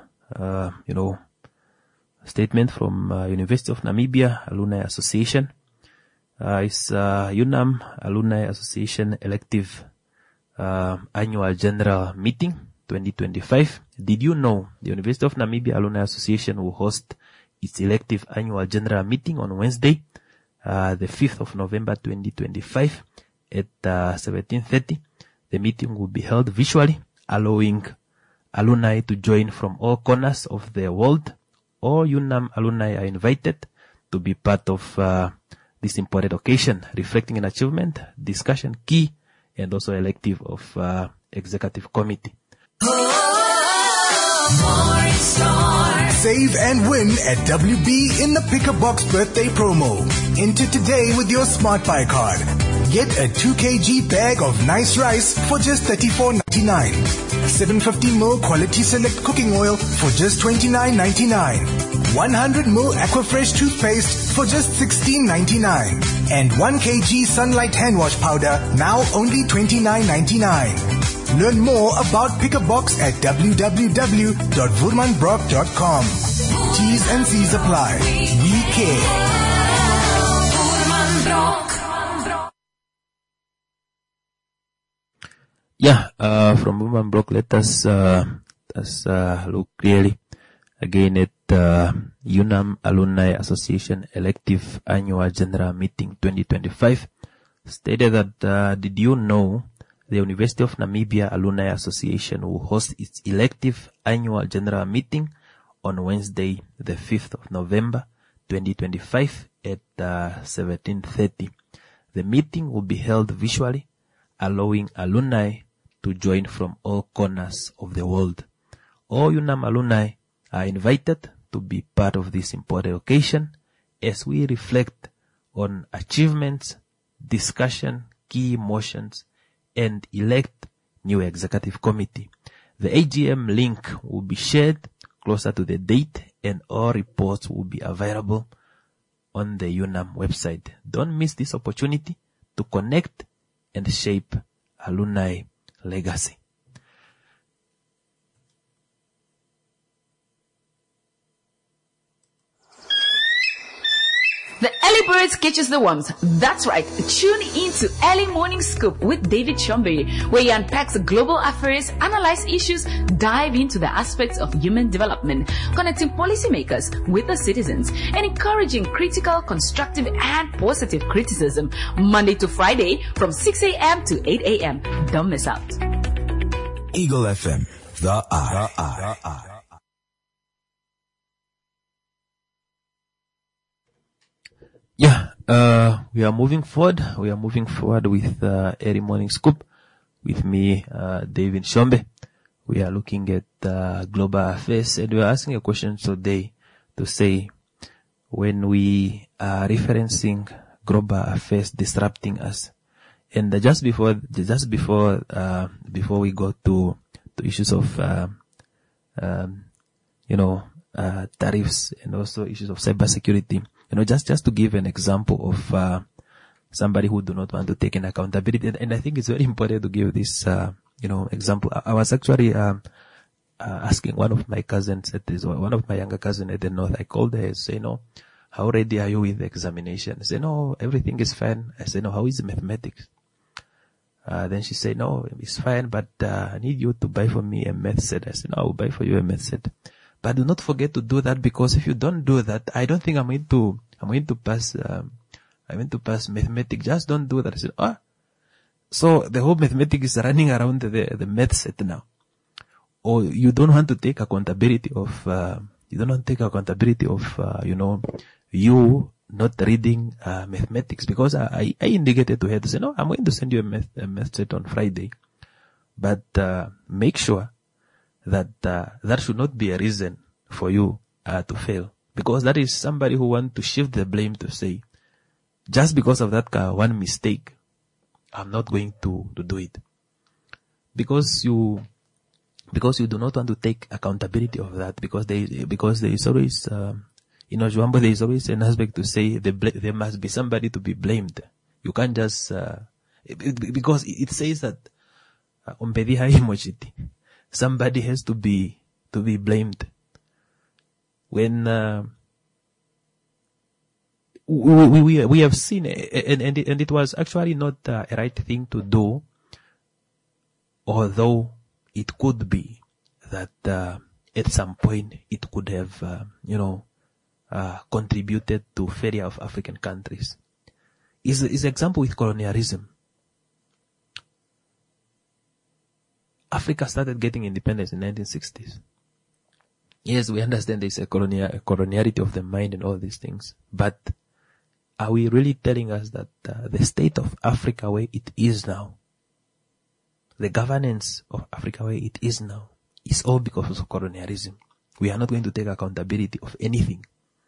statement from University of Namibia Alumni Association. It's UNAM Alumni Association elective annual general meeting 2025. Did you know the University of Namibia Alumni Association will host its elective annual general meeting on Wednesday, the 5th of November 2025 at 17:30. The meeting will be held virtually, allowing alumni to join from all corners of the world. All UNAM alumni are invited to be part of this important occasion, reflecting an achievement, discussion, key, and also elective of executive committee. Save and win at WB in the Pick a Box birthday promo. Enter today with your Smart Buy card. Get a 2 kg bag of nice rice for just $34.99. 750ml quality select cooking oil for just $29.99. 100ml Aquafresh toothpaste for just $16.99. And 1 kg Sunlight hand wash powder now only $29.99. Learn more about Pick a Box at www.woermanbrock.com. T's and C's apply. We care. From Woermanbrock, let us look clearly again at UNAM Alumni Association elective annual general meeting 2025. Stated that did you know the University of Namibia Alumni Association will host its elective annual general meeting on Wednesday, the 5th of November 2025 at 17:30. The meeting will be held virtually, allowing alumni to join from all corners of the world. All UNAM alumni are invited to be part of this important occasion as we reflect on achievements, discussion, key motions, and elect new executive committee. The AGM link will be shared closer to the date, and all reports will be available on the UNAM website. Don't miss this opportunity to connect and shape alumni legacy. The early birds catches the worms. That's right. Tune in to Early Morning Scoop with David Chombe, where he unpacks global affairs, analyze issues, dive into the aspects of human development, connecting policymakers with the citizens, and encouraging critical, constructive, and positive criticism. Monday to Friday from 6 a.m. to 8 a.m. Don't miss out. Eagle FM, the eye. We are moving forward. We are moving forward with Early Morning Scoop with me, David Chombe. We are looking at global affairs, and we are asking a question today to say, when we are referencing global affairs disrupting us, and just before we go to issues of tariffs and also issues of cybersecurity. Just to give an example of somebody who do not want to take an accountability, and I think it's very important to give this, example. I was actually asking one of my cousins, one of my younger cousins at the north. I called her and say, how ready are you with the examination? I said, no, everything is fine. I said, no, how is the mathematics? Then she said, no, it's fine, but I need you to buy for me a math set. I said, no, I will buy for you a math set. But do not forget to do that, because if you don't do that, I don't think I'm going to pass mathematics. Just don't do that. I said, so the whole mathematics is running around the math set now. Or you don't want to take accountability of, you not reading, mathematics, because I indicated to her to say, no, I'm going to send you a math set on Friday. But, make sure that that should not be a reason for you to fail, because that is somebody who wants to shift the blame to say, just because of that one mistake, I'm not going to do it, because you do not want to take accountability of that, because there is always Joambo, there is always an aspect to say there must be somebody to be blamed. You can't just Because it says that somebody has to be blamed. When we have seen, and it was actually not a right thing to do, although it could be that at some point it could have contributed to failure of African countries. Is example with colonialism. Africa started getting independence in the 1960s. Yes, we understand there's a coloniality of the mind and all these things, but are we really telling us that the state of Africa where it is now, the governance of Africa where it is now, is all because of colonialism? We are not going to take accountability of anything.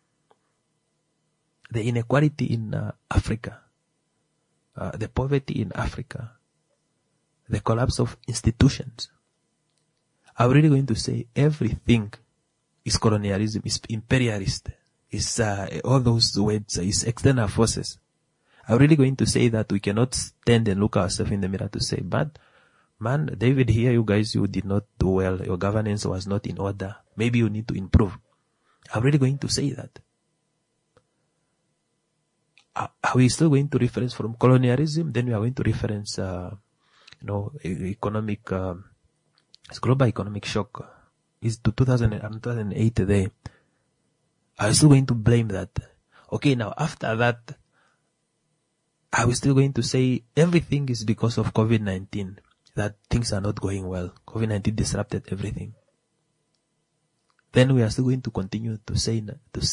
The inequality in Africa, the poverty in Africa, the collapse of institutions. Are we really going to say everything is colonialism, is imperialist, is all those words, is external forces? Are we really going to say that we cannot stand and look ourselves in the mirror to say, but man, David, here you guys, you did not do well, your governance was not in order, maybe you need to improve? Are we really going to say that? Are we still going to reference from colonialism? Then we are going to reference, economic, global economic shock. Is to 2008 there. Are we still going to blame that? Okay, now after that, are we still going to say everything is because of COVID-19, that things are not going well? COVID-19 disrupted everything. Then we are still going to continue to say,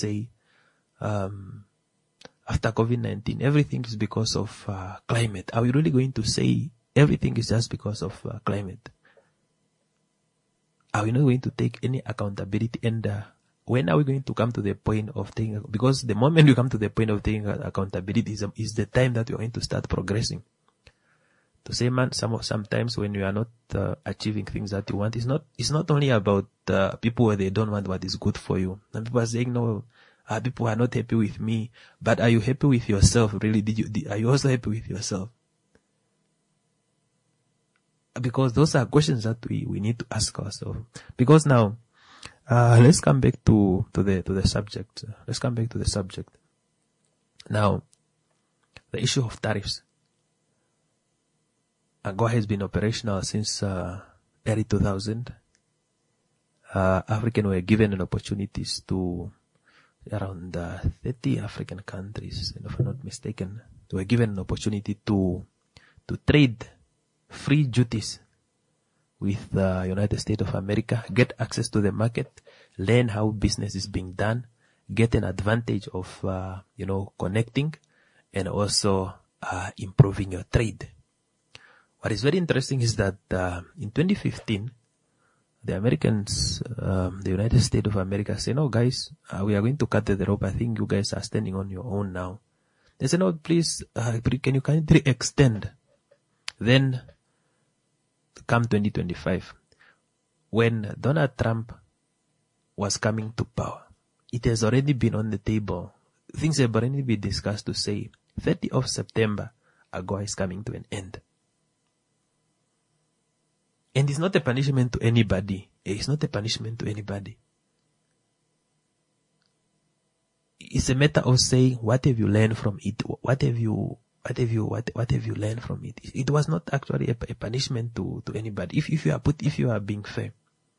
after COVID-19, everything is because of climate. Are we really going to say everything is just because of climate? Are we not going to take any accountability? And when are we going to come to the point of taking? Because the moment we come to the point of taking accountability is the time that we are going to start progressing. To say, man, sometimes when you are not achieving things that you want, it's not only about people where they don't want what is good for you. And people are saying, no, people are not happy with me. But are you happy with yourself? Really? Are you also happy with yourself? Because those are questions that we need to ask ourselves. Because now, let's come back to the subject. Let's come back to the subject. Now, the issue of tariffs. AGOA has been operational since early 2000. Africans were given an opportunities to around 30 African countries, if I'm not mistaken. They were given an opportunity to trade free duties with the United States of America, get access to the market, learn how business is being done, get an advantage of, connecting and also improving your trade. What is very interesting is that in 2015, the Americans, the United States of America say, no, guys, we are going to cut the rope. I think you guys are standing on your own now. They say, no, please, can you kindly extend? Then, come 2025, when Donald Trump was coming to power, it has already been on the table. Things have already been discussed to say 30th of September, AGOA is coming to an end. And it's not a punishment to anybody. It's not a punishment to anybody. It's a matter of saying, what have you learned from it? What have you learned from it? It was not actually a punishment to anybody. If you are being fair.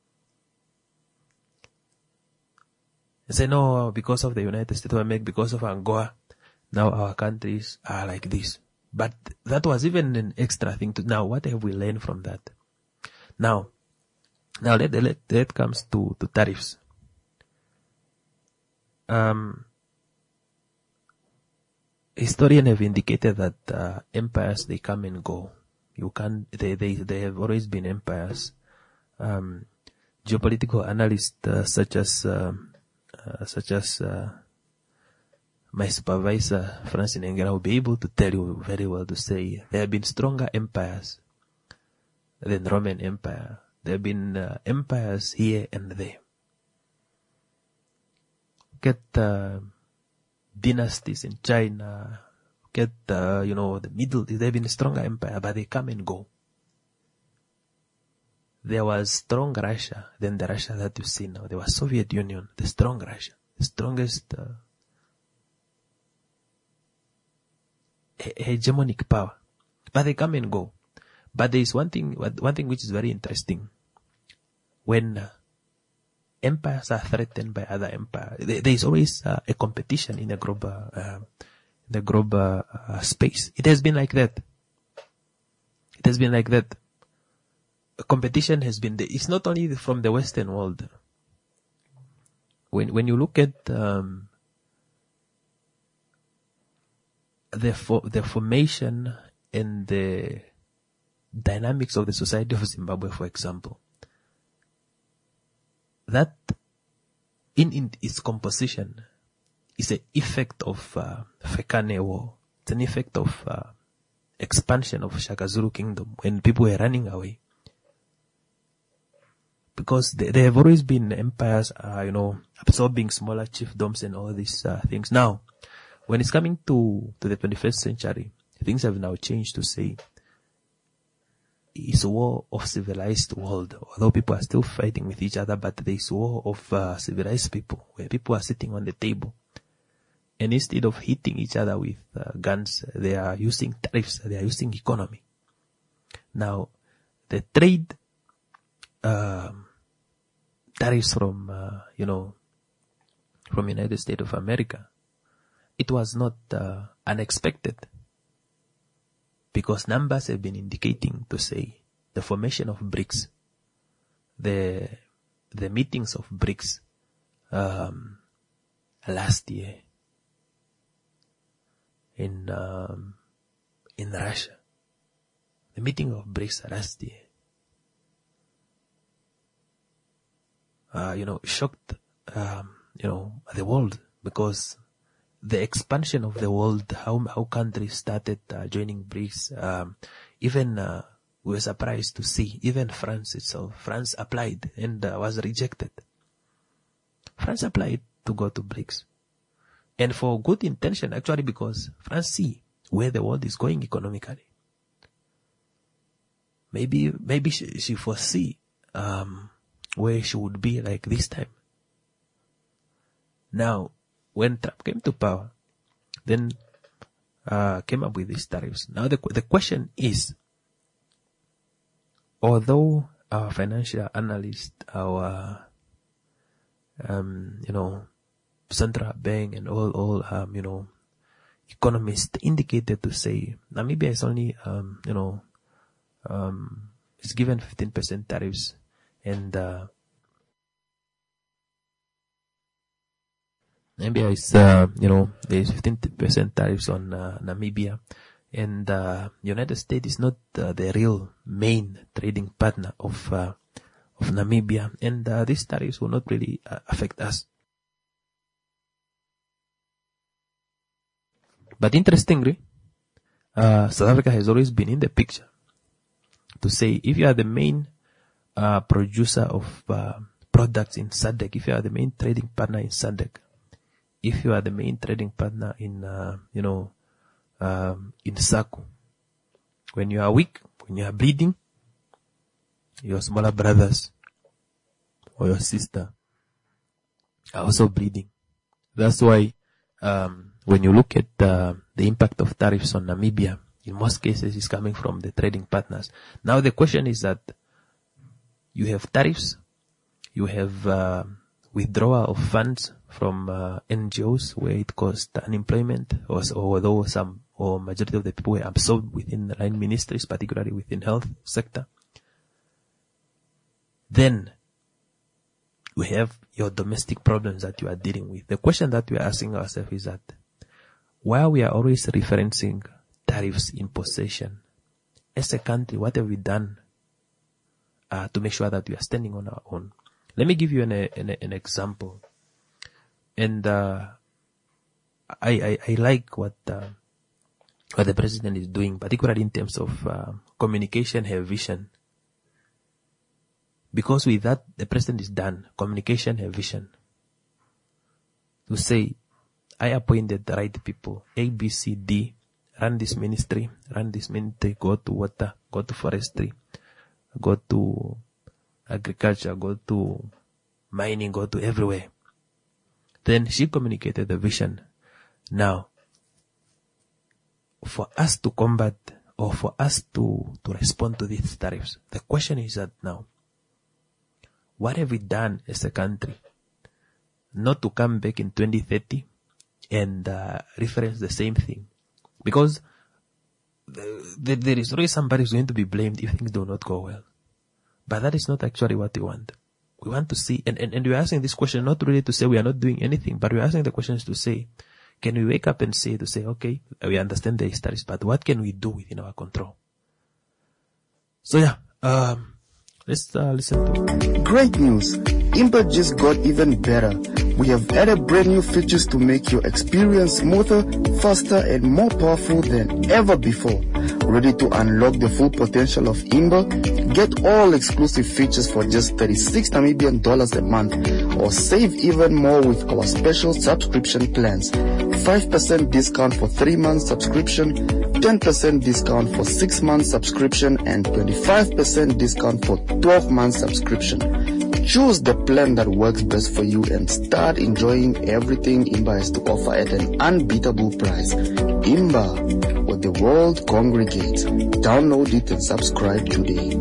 And say, no, because of the United States of America, because of AGOA, now our countries are like this. But that was even an extra thing to, now what have we learned from that? Now that comes to tariffs. Historians have indicated that empires, they come and go. They have always been empires. Geopolitical analysts such as my supervisor Francis Nengera will be able to tell you very well to say there have been stronger empires than Roman Empire. There have been empires here and there. Get dynasties in China, look at, the Middle East, they've been a stronger empire, but they come and go. There was strong Russia than the Russia that you see now. There was Soviet Union, the strong Russia, the strongest hegemonic power. But they come and go. But there is one thing which is very interesting. When empires are threatened by other empires, there is always a competition in the global space. It has been like that. It has been like that. Competition has been there. It's not only from the Western world. When you look at the formation and the dynamics of the society of Zimbabwe, for example, that in its composition is an effect of Fekane War. It's an effect of expansion of Shaka Zulu Kingdom when people were running away. Because there have always been empires, absorbing smaller chiefdoms and all these things. Now, when it's coming to the 21st century, things have now changed to say it's a war of civilized world. Although people are still fighting with each other, but there is war of civilized people, where people are sitting on the table. And instead of hitting each other with guns, they are using tariffs, they are using economy. Now, the trade tariffs from United States of America, it was not unexpected, because numbers have been indicating to say the formation of BRICS, the meetings of BRICS last year in Russia, the meeting of BRICS last year, shocked, the world, because the expansion of the world, how countries started joining BRICS, even we were surprised to see, even France itself, France applied and was rejected. France applied to go to BRICS. And for good intention, actually, because France see where the world is going economically. Maybe she foresee, where she would be like this time. Now, when Trump came to power, then came up with these tariffs. Now the question is, although our financial analysts, our central bank and all economists indicated to say Namibia is only it's given 15% tariffs. And Namibia is, there's 15% tariffs on Namibia, and United States is not the real main trading partner of Namibia, and these tariffs will not really affect us. But interestingly, South Africa has always been in the picture to say, if you are the main producer of products in SADC, if you are the main trading partner in SADC, if you are the main trading partner in SACU, when you are weak, when you are bleeding, your smaller brothers or your sister are also bleeding. That's why when you look at the impact of tariffs on Namibia, in most cases it's coming from the trading partners. Now the question is that you have tariffs, you have withdrawal of funds from NGOs where it caused unemployment, although some or majority of the people were absorbed within the line ministries, particularly within health sector. Then we have your domestic problems that you are dealing with. The question that we are asking ourselves is that while we are always referencing tariffs imposition, as a country, what have we done to make sure that we are standing on our own? Let me give you an example. And I like what the president is doing, particularly in terms of communication, her vision. Because with that, the president is done. Communication, her vision. To say, I appointed the right people, A, B, C, D, run this ministry, go to water, go to forestry, go to agriculture, go to mining, go to everywhere. Then she communicated the vision. Now, for us to combat or for us to respond to these tariffs, the question is that now, what have we done as a country not to come back in 2030 and reference the same thing? Because there is always somebody who's going to be blamed if things do not go well. But that is not actually what we want. We want to see, and we're asking this question not really to say we are not doing anything, but we're asking the questions to say, can we wake up and say, okay, we understand the histories, but what can we do within our control? So yeah, let's listen to. Great news! Imba just got even better. We have added brand new features to make your experience smoother, faster, and more powerful than ever before. Ready to unlock the full potential of Imba? Get all exclusive features for just 36 Namibian dollars a month, or save even more with our special subscription plans. 5% discount for 3 months subscription, 10% discount for 6 months subscription, and 25% discount for 12 months subscription. Choose the plan that works best for you and start enjoying everything Imba has to offer at an unbeatable price. Imba, where the world congregates. Download it and subscribe today.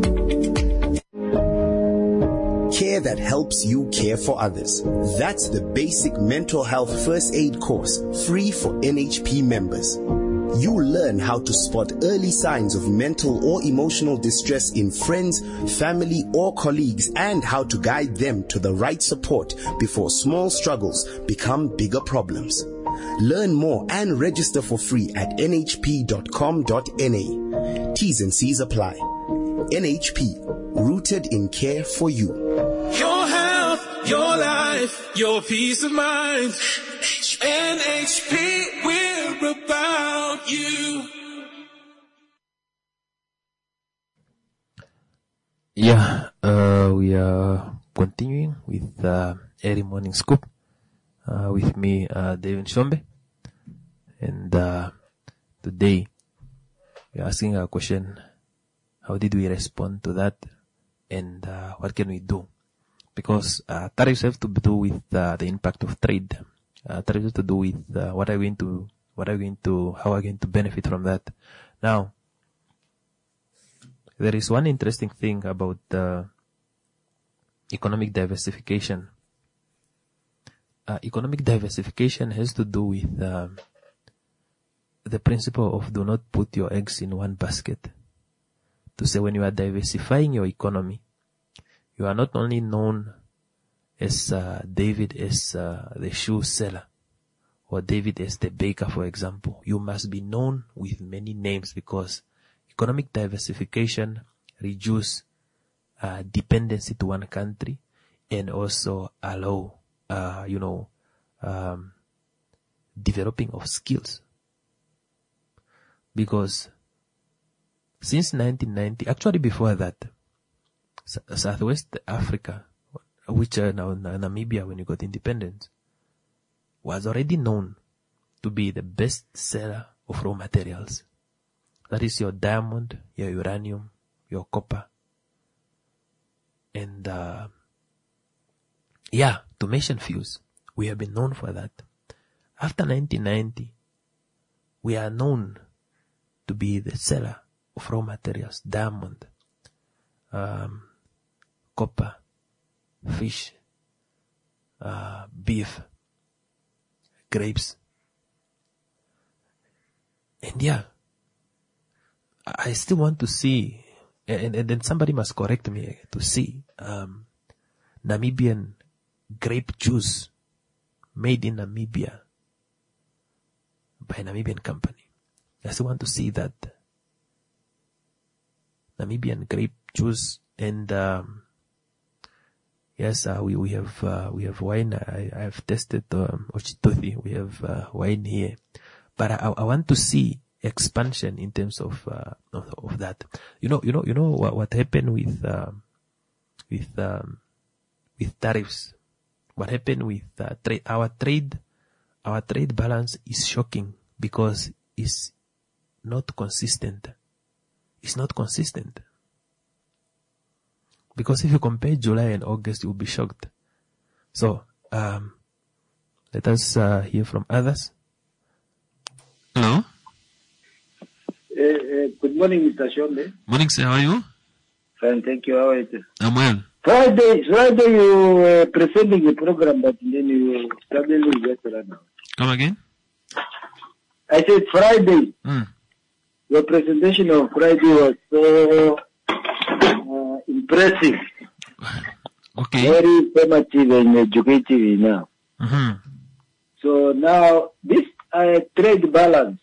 Care that helps you care for others. That's the basic mental health first aid course, free for NHP members. You learn how to spot early signs of mental or emotional distress in friends, family, or colleagues, and how to guide them to the right support before small struggles become bigger problems. Learn more and register for free at nhp.com.na. T's and C's apply. NHP, rooted in care for you. Your health, your life, your peace of mind. NHP, we're about you. Yeah, we are continuing with Early Morning Scoop with me, David Shombe. And today we are asking a question: how did we respond to that, and what can we do? Because tariffs have to do with the impact of trade. Tariffs have to do with how are we going to benefit from that. Now, there is one interesting thing about economic diversification. Economic diversification has to do with the principle of do not put your eggs in one basket. To say, when you are diversifying your economy, you are not only known as David as the shoe seller, or David as the baker, for example. You must be known with many names, because economic diversification reduces dependency to one country, and also allow developing of skills. Because since 1990, actually before that, Southwest Africa, which now Namibia when you got independence, was already known to be the best seller of raw materials. That is your diamond, your uranium, your copper. And to mention fuse, we have been known for that. After 1990, we are known to be the seller of raw materials, diamond, copper, fish, beef, grapes. And I still want to see, and then somebody must correct me, to see Namibian grape juice made in Namibia by a Namibian company. I still want to see that Namibian grape juice. And we have wine. I have tested Ochituthi. We have wine here, but I want to see expansion in terms of that. You know what happened with tariffs. What happened with our trade balance is shocking, because it's not consistent. It's not consistent. Because if you compare July and August, you'll be shocked. So, let us hear from others. Hello? Good morning, Mr. Shonde. Morning, sir. How are you? Fine, thank you. How are you? I'm well. Friday you were presenting the program, but then you suddenly just ran out. Come again? I said Friday. Your presentation of Friday was so impressive. Okay. Very informative and educative enough. Mm-hmm. So now, this trade balance.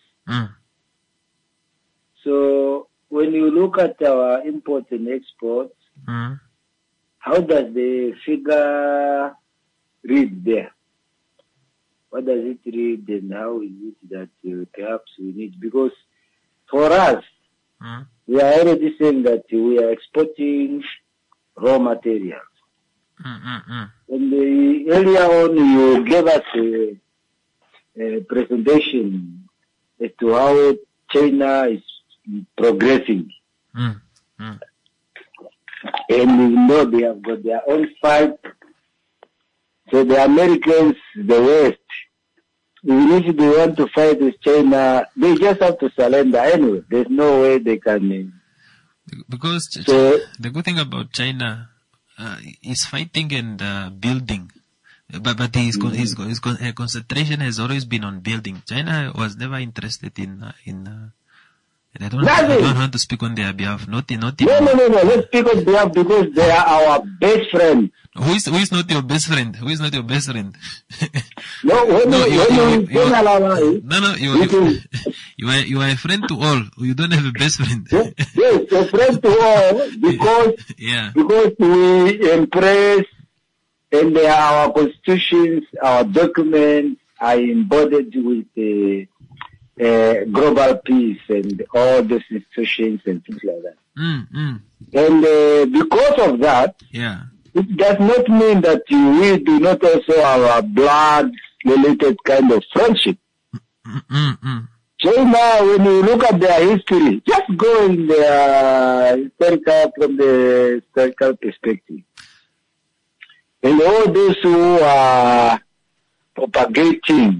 So when you look at our imports and exports, how does the figure read there? What does it read and how is it that perhaps we need? Because for us, we are already saying that we are exporting raw materials. And earlier on, you gave us a presentation as to how China is progressing. And we know they have got their own fight. So the Americans, the West, even if they want to fight with China, they just have to surrender anyway. There's no way they can. Because the good thing about China is fighting and building. But his concentration has always been on building. China was never interested in I don't want to speak on their behalf. No. Let's speak on behalf because they are our best friend. Who is not your best friend? Who is not your best friend? You are a friend to all. You don't have a best friend. Yes, a friend to all because we embrace and our constitutions, our documents are embodied with the global peace and all those institutions and things like that. And because of that, it does not mean that we do not also have a blood-related kind of friendship. China, when you look at their history, just go in from the historical perspective. And all those who are propagating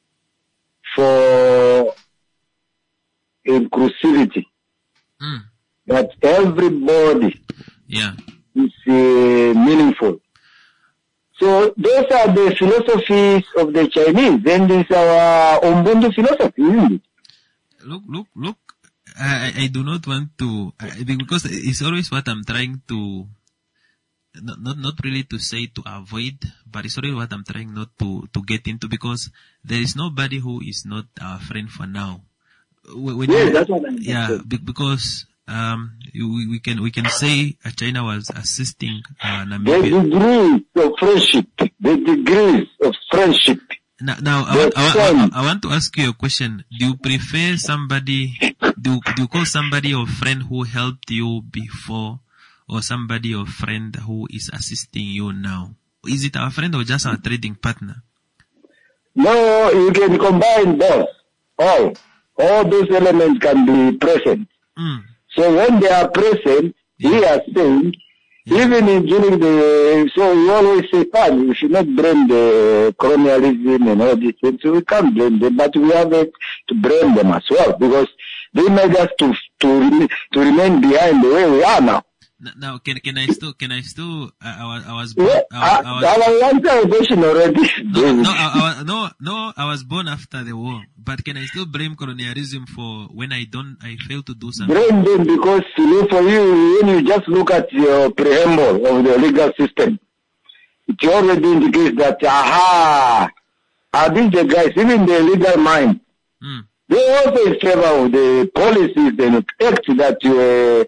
for inclusivity, that everybody is meaningful. So those are the philosophies of the Chinese, and it's our Ubuntu philosophy, isn't it? Look, I do not want to, because it's always what I'm trying to, not really to say to avoid, but it's already what I'm trying not to get into, because there is nobody who is not our friend for now. That's what I'm saying. Because we can say China was assisting Namibia. The degrees of friendship. Now I want to ask you a question. Do you prefer somebody? Do you call somebody your friend who helped you before, or somebody your friend who is assisting you now? Is it our friend or just our trading partner? No, you can combine both. All those elements can be present. So when they are present, we are saying, even during so we always say, fine, we should not blame the colonialism and all these things. So we can't blame them, but we have to blame them as well, because they made us to remain behind the way we are now. Now, can I still, I was answer a question already. No, I was born after the war. But can I still blame colonialism for when I fail to do something? Blame them because, for you, when you just look at your preamble of the legal system, it already indicates that, are these the guys, even the legal mind, they also in favor of the policies and acts that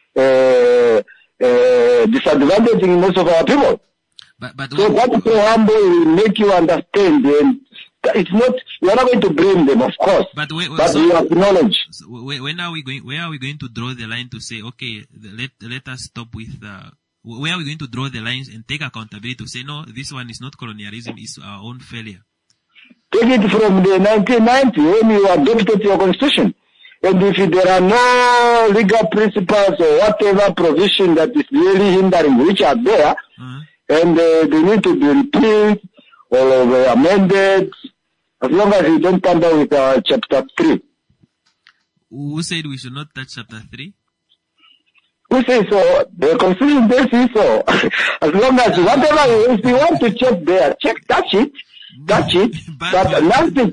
disadvantaging most of our people. So that preamble will make you understand, and it's not, we are not going to blame them, of course, but we acknowledge. Where are we going to draw the line to say, okay, let us stop with, where are we going to draw the lines and take accountability to say, no, this one is not colonialism, it's our own failure? Take it from the 1990 when you adopted your constitution. And if there are no legal principles or whatever provision that is really hindering, which are there, and they need to be repealed or amended, as long as we don't tamper with chapter 3. Who said we should not touch chapter 3? Who says so? The constitution says so. As long as whatever, if you want to check there, touch it. But nothing.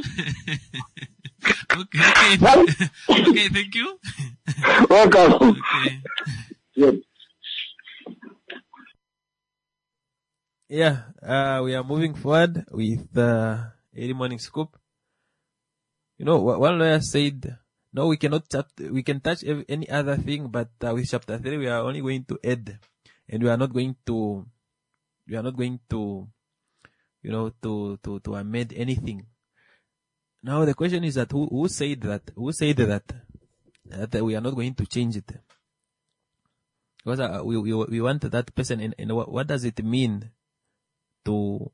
Okay, thank you. Welcome. Okay. Good. Yeah, we are moving forward with early morning scoop. You know, one lawyer said, no, we cannot we can touch any other thing, but with chapter 3 we are only going to add, and we are not going to, you know, to amend anything. Now the question is that who said that? Who said that we are not going to change it? Because we want that person, and what does it mean to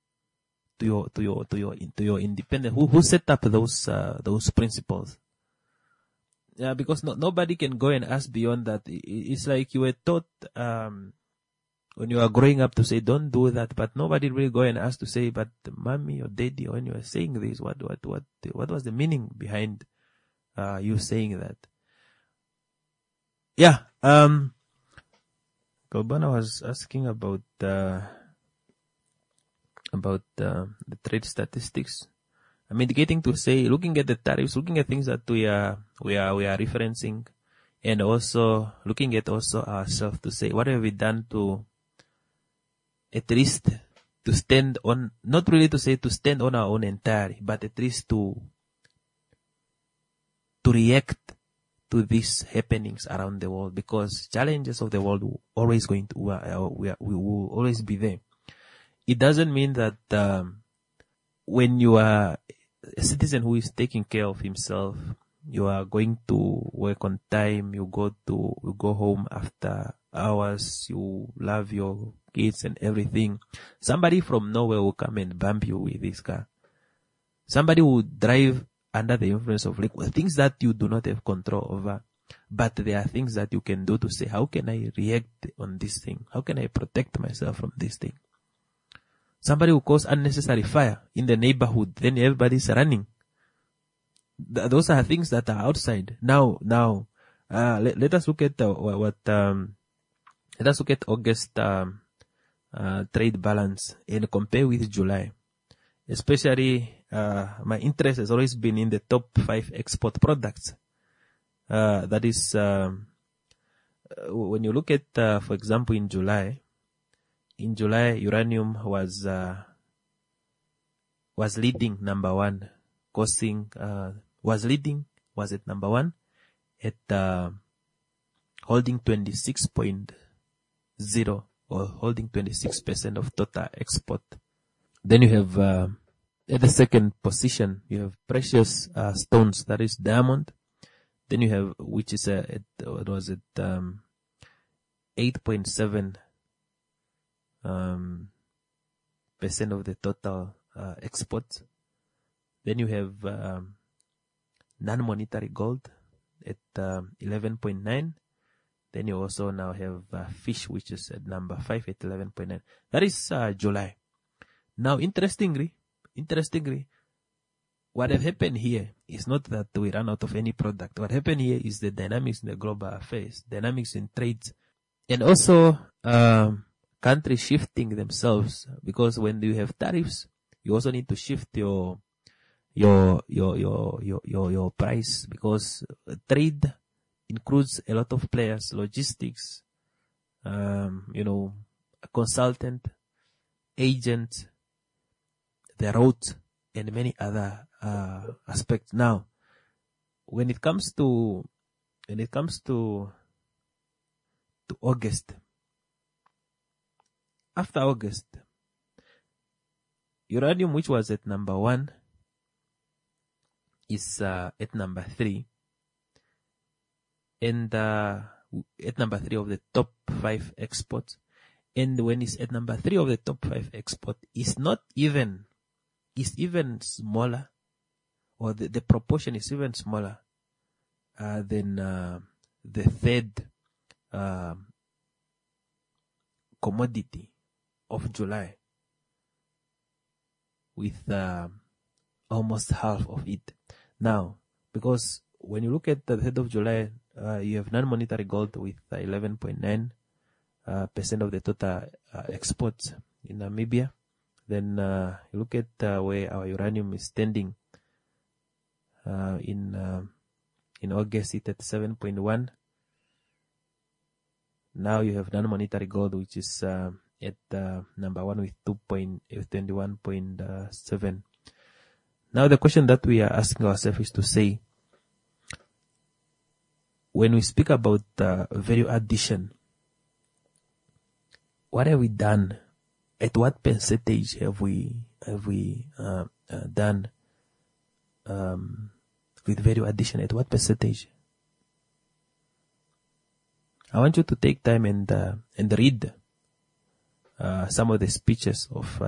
your independence? Who set up those principles? Yeah, because nobody can go and ask beyond that. It's like you were taught when you are growing up to say don't do that, but nobody really go and ask to say, but mommy or daddy, when you are saying this, what was the meaning behind you saying that? Yeah, Kalbana was asking about the trade statistics. I'm indicating to say, looking at the tariffs, looking at things that we are referencing, and also looking at also ourselves to say, what have we done to at least to stand on, not really to say to stand on our own entirely, but at least to react to these happenings around the world, because challenges of the world will always will always be there. It doesn't mean that when you are a citizen who is taking care of himself, you are going to work on time, you go home after hours, you love your kids and everything. Somebody from nowhere will come and bump you with this car. Somebody will drive under the influence of liquid, things that you do not have control over. But there are things that you can do to say, how can I react on this thing? How can I protect myself from this thing? Somebody will cause unnecessary fire in the neighborhood, then everybody's running. Those are things that are outside. Now, let us look at let us look at August trade balance and compare with July. Especially, my interest has always been in the top 5 export products. That is, when you look at, for example, in July, uranium was leading number 1, costing, was at number 1 at, holding 26.0 or holding 26% of total export. Then you have, at the second position, you have precious, stones, that is diamond. Then you have, which is, at 8.7, percent of the total exports. Then you have non-monetary gold at 11.9. Then you also now have fish, which is at number 5 at 11.9. That is July. Now, interestingly, what have happened here is not that we run out of any product. What happened here is the dynamics in the global affairs, dynamics in trades, and also countries shifting themselves, because when you have tariffs, you also need to shift your price, because trade includes a lot of players, logistics, a consultant, agent, the route, and many other aspects. Now, when it comes to August, after August, uranium, which was at number 1, is at number 3, and at number 3 of the top 5 exports. And when it's at number 3 of the top 5 export, it's even smaller, or the proportion is even smaller then the third commodity of July, with almost half of it. Now, because when you look at the 3rd of July, you have non-monetary gold with 11.9% of the total exports in Namibia. Then you look at where our uranium is standing in August, it at 7.1. Now you have non-monetary gold, which is at number 1 with 21.7. Now the question that we are asking ourselves is to say, when we speak about value addition, what have we done? At what percentage have we done with value addition? At what percentage? I want you to take time and read some of the speeches of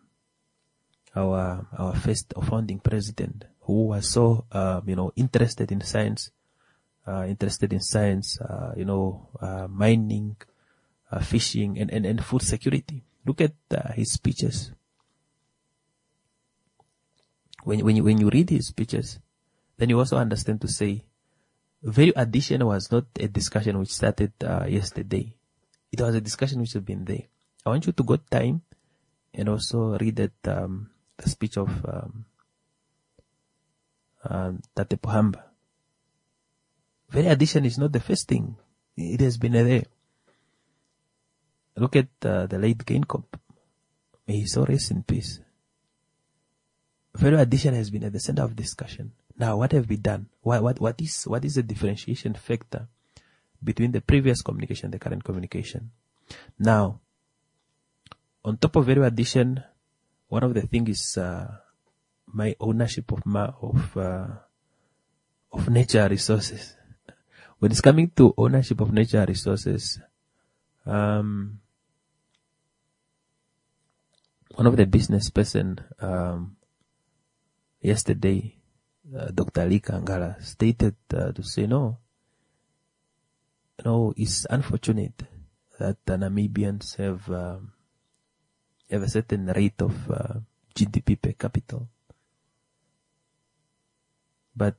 our first founding president, who was so interested in science, mining, fishing, and food security. Look at his speeches. When you read his speeches, then you also understand to say value addition was not a discussion which started yesterday. It was a discussion which has been there. I want you to go time and also read that the speech of Tate Pohamba. Value addition is not the first thing. It has been there. Look at the late Gaincop. May he so rest in peace. Value addition has been at the center of discussion. Now, what have we done? What is the differentiation factor between the previous communication and the current communication? Now, on top of value addition, one of the things is my ownership of nature resources. When it's coming to ownership of nature resources, one of the business person yesterday, Dr. Ali Kangala, stated to say it's unfortunate that the Namibians have a certain rate of GDP per capita, but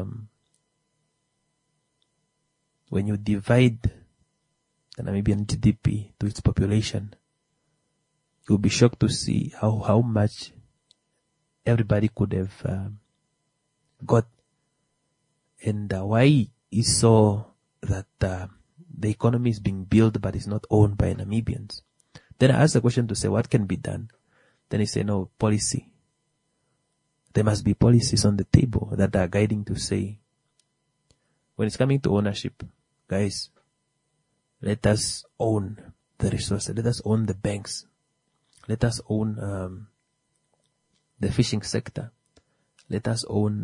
when you divide the Namibian GDP to its population, you'll be shocked to see how much everybody could have got, and why is so that the economy is being built but is not owned by Namibians. Then I asked the question to say, what can be done? Then he said, no, policy. There must be policies on the table that are guiding to say, when it's coming to ownership, guys, let us own the resources. Let us own the banks. Let us own the fishing sector. Let us own,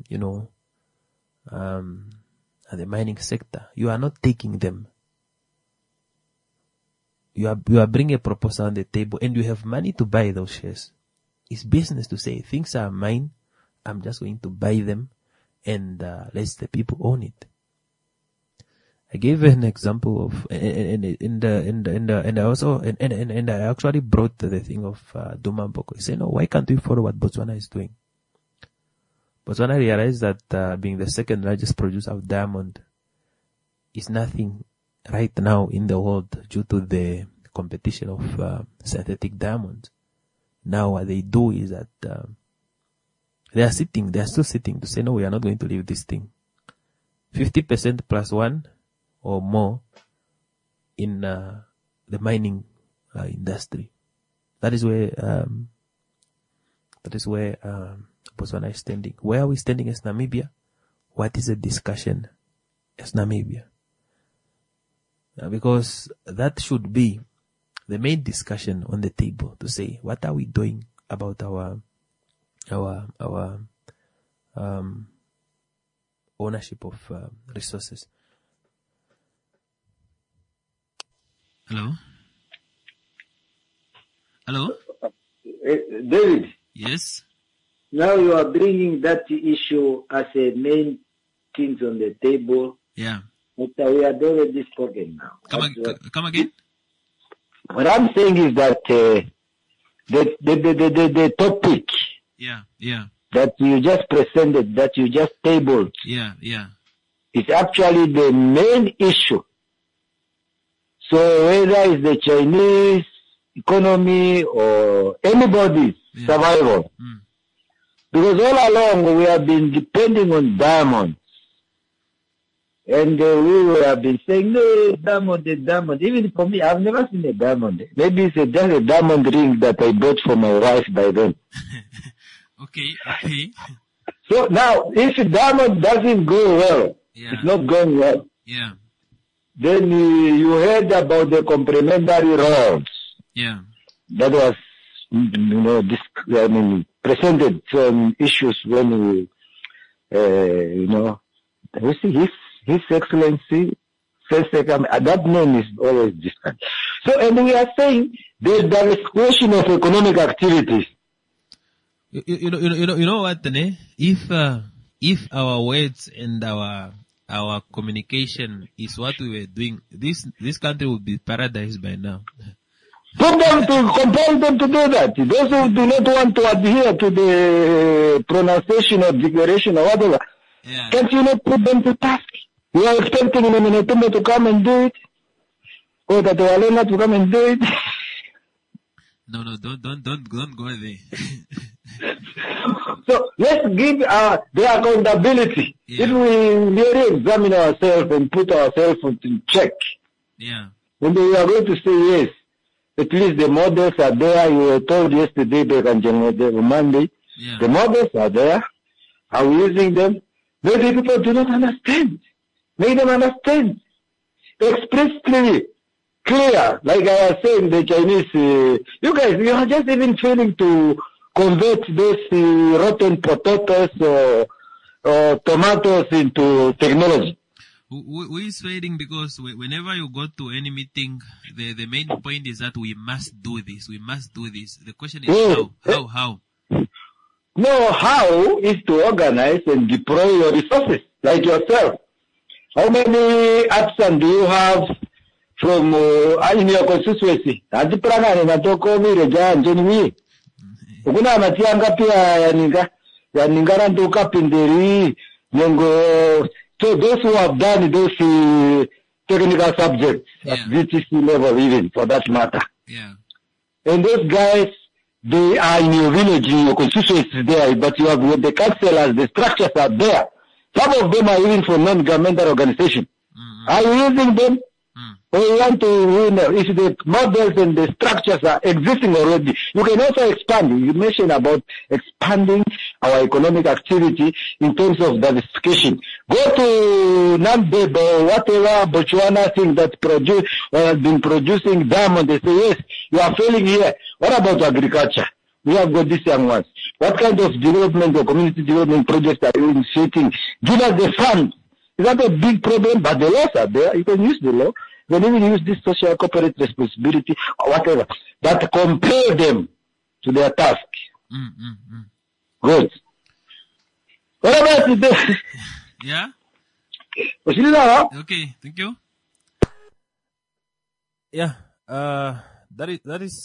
the mining sector. You are not taking them. You are bringing a proposal on the table, and you have money to buy those shares. It's business to say, things are mine. I'm just going to buy them, and let the people own it. I gave an example of, and I actually brought the thing of Duma Mboko. He said, no, why can't we follow what Botswana is doing? Botswana realized that being the second largest producer of diamond is nothing right now in the world due to the competition of synthetic diamonds. Now what they do is that they are still sitting to say, no, we are not going to leave this thing. 50% plus one or more in the mining industry. That is where Botswana is standing. Where are we standing as Namibia? What is the discussion as Namibia? Because that should be the main discussion on the table, to say, what are we doing about our ownership of resources? Hello? David. Yes? Now you are bringing that issue as a main things on the table. Yeah. But we had already spoken now. Come again? What I'm saying is that the topic Yeah. that you just presented, that you just tabled, Yeah. is actually the main issue. So whether it's the Chinese economy or anybody's survival, because all along we have been depending on diamonds. And we have been saying, no, diamond. Even for me, I've never seen a diamond. Maybe it's just a diamond ring that I bought for my wife by then. Okay. So now, if a diamond doesn't go well, it's not going well. Yeah. Then you heard about the complementary rods. Yeah. That was, presented some issues when we see His Excellency, that name is always different. So, and we are saying there is question of economic activities. You know what, Tane? If our words and our communication is what we were doing, this country would be paradise by now. Put them to compel them to do that. Those who do not want to adhere to the pronunciation or declaration or whatever, can't you not put them to task? You are expecting Nemenetume to come and do it, or that Walena to come and do it. No, don't go there. So let's give the accountability. If we really examine ourselves and put ourselves in check, when we are going to say yes, at least the models are there. You were told yesterday, Monday, the models are there. Are we using them? Maybe people do not understand. Make them understand. Expressly clear. Like I was saying, the Chinese, you guys, you are just even failing to convert those rotten potatoes or tomatoes into technology. Who is failing? Because whenever you go to any meeting, the main point is that we must do this. We must do this. The question is how? No, how is to organize and deploy your resources, like yourself. How many apps do you have from in your constituency? Ukuna matianga pia yaninga randu kapinderi nyongo. So those who have done those technical subjects at VTC level, even for that matter, and those guys, they are in your village, in your constituency there, but you have the councillors, the structures are there. Some of them are even from non-governmental organizations. Are you using them? Or you want to, if the models and the structures are existing already, you can also expand. You mentioned about expanding our economic activity in terms of diversification. Go to Namibia or whatever Botswana thing that has been producing diamond. They say, yes, you are failing here. What about agriculture? We have got these young ones. What kind of development or community development projects are you initiating? Give us the funds. Is that a big problem? But the laws are there. You can use the law. You can even use this social corporate responsibility or whatever. But compare them to their task. Good. What about today? Yeah? Okay, thank you. Yeah, that is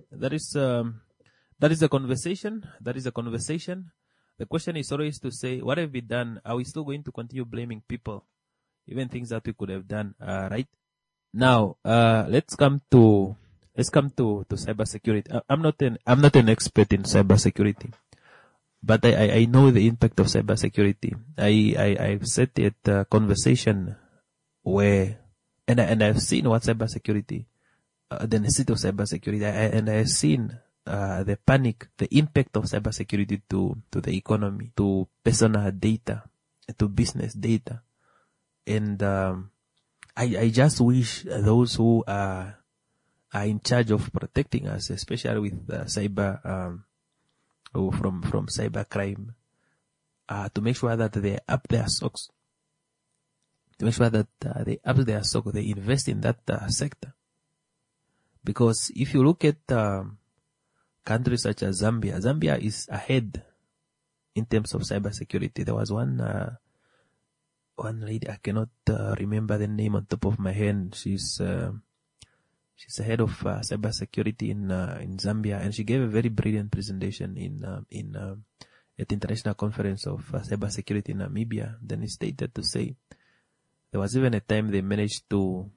a conversation. That is a conversation. The question is always to say, what have we done? Are we still going to continue blaming people? Even things that we could have done, right? Now, let's come to cybersecurity. I'm not an expert in cybersecurity, but I know the impact of cybersecurity. I've sat at a conversation where, and I've seen what cybersecurity, the necessity of cybersecurity, and I've seen the panic, the impact of cybersecurity to the economy, to personal data, to business data. And I just wish those who are in charge of protecting us, especially with cyber from cybercrime, to make sure that they up their socks, to make sure that they up their socks, they invest in that sector. Because if you look at countries such as Zambia is ahead in terms of cybersecurity. There was one one lady, I cannot remember the name on top of my head. She's the head of cybersecurity in Zambia, and she gave a very brilliant presentation at the International Conference of Cybersecurity in Namibia. Then it stated to say there was even a time they managed to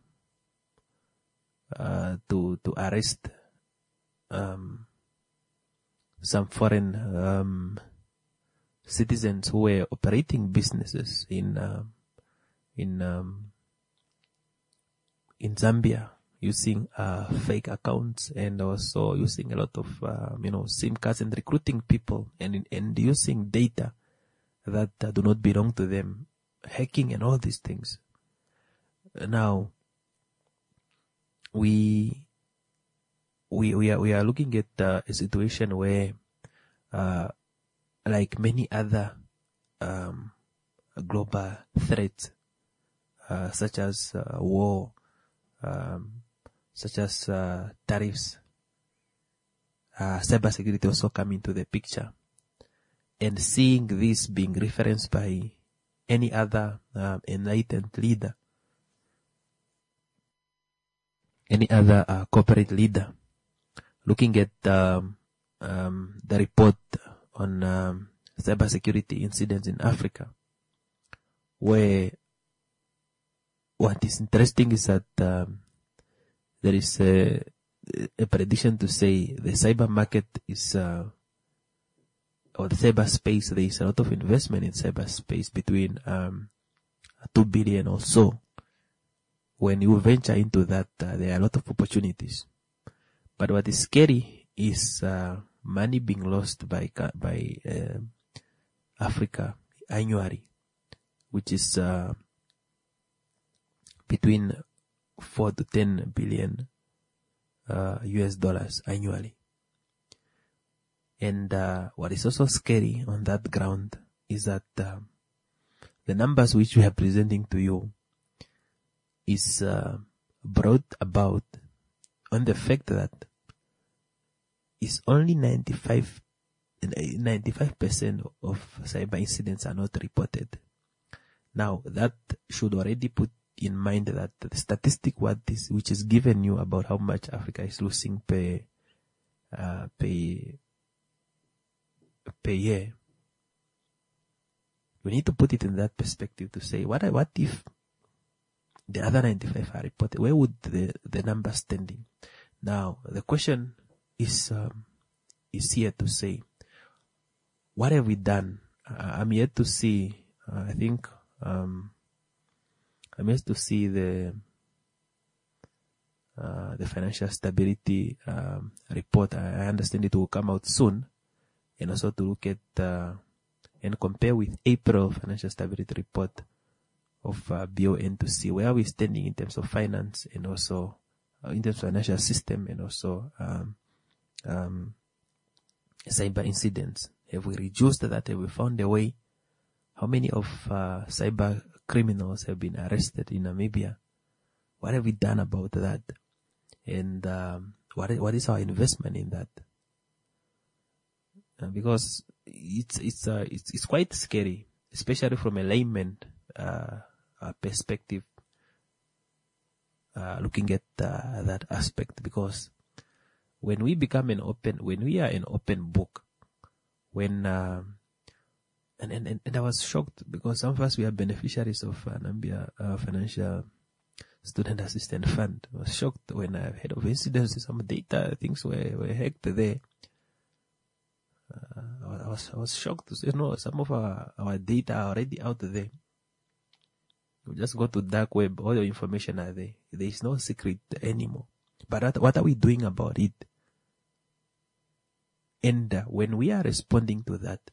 arrest some foreign citizens who were operating businesses in Zambia using fake accounts, and also using a lot of SIM cards, and recruiting people and using data that do not belong to them, hacking and all these things. Now we are looking at a situation where like many other global threats, such as war, such as tariffs, cybersecurity also come into the picture. And seeing this being referenced by any other enlightened leader, any other corporate leader, looking at the report on cybersecurity incidents in Africa, where what is interesting is that there is a prediction to say the cyber market is, or the cyberspace, there is a lot of investment in cyberspace, between 2 billion or so. When you venture into that, there are a lot of opportunities. But what is scary is money being lost by Africa annually, which is between 4 to 10 billion US dollars annually. And what is also scary on that ground is that the numbers which we are presenting to you is brought about on the fact that it's only 95% of cyber incidents are not reported. Now, that should already put in mind that the statistic which is given you about how much Africa is losing per year, we need to put it in that perspective to say, what if the other 95 are reported? Where would the number standing? Now, the question is here to say, what have we done? I'm yet to see, I'm yet to see the financial stability report. I understand it will come out soon, and also to look at and compare with April financial stability report of BON to see where we're standing in terms of finance, and also in terms of financial system, and also cyber incidents. Have we reduced that? Have we found a way? How many of cyber criminals have been arrested in Namibia? What have we done about that? And what is our investment in that? Because it's quite scary, especially from a layman perspective, looking at that aspect. Because when we are an open book, when and I was shocked, because some of us, we are beneficiaries of Namibia Financial Student Assistance Fund. I was shocked when I heard of incidents, some data things were hacked there. I was shocked to say, some of our data are already out there. You just go to dark web, all your information are there. There is no secret anymore. But what are we doing about it? And when we are responding to that,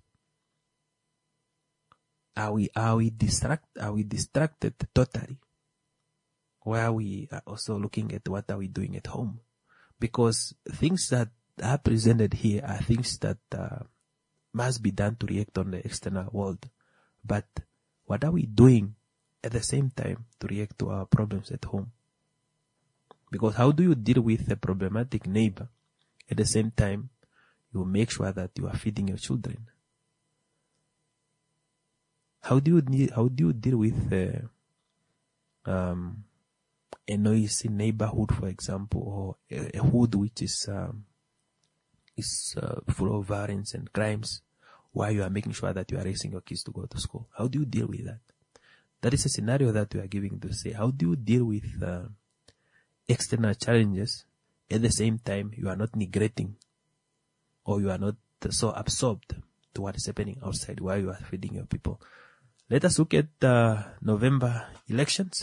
are we distracted totally? Or are we also looking at what are we doing at home? Because things that are presented here are things that must be done to react on the external world. But what are we doing at the same time to react to our problems at home? Because how do you deal with a problematic neighbor at the same time you make sure that you are feeding your children? how do you deal with a noisy neighborhood, for example, or a hood which is full of violence and crimes, while you are making sure that you are raising your kids to go to school? How do you deal with that? That is a scenario that we are giving to say, how do you deal with external challenges? At the same time, you are not neglecting, or you are not so absorbed to what is happening outside while you are feeding your people. Let us look at November elections.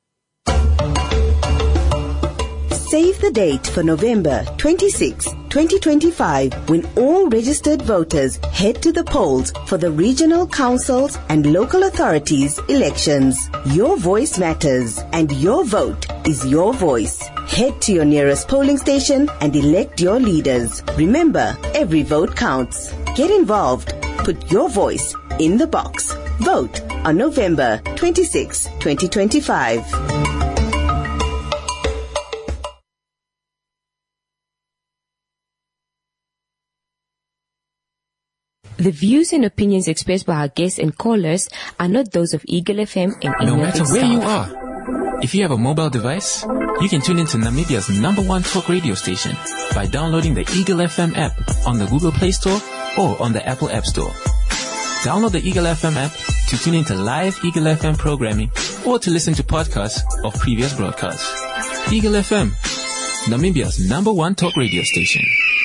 Save the date for November 26, 2025, when all registered voters head to the polls for the regional councils and local authorities elections. Your voice matters, and your vote is your voice. Head to your nearest polling station and elect your leaders. Remember, every vote counts. Get involved. Put your voice in the box. Vote on November 26, 2025. The views and opinions expressed by our guests and callers are not those of Eagle FM and No matter where you are, if you have a mobile device, you can tune into Namibia's #1 talk radio station by downloading the Eagle FM app on the Google Play Store or on the Apple App Store. Download the Eagle FM app to tune into live Eagle FM programming or to listen to podcasts of previous broadcasts. Eagle FM, Namibia's #1 talk radio station.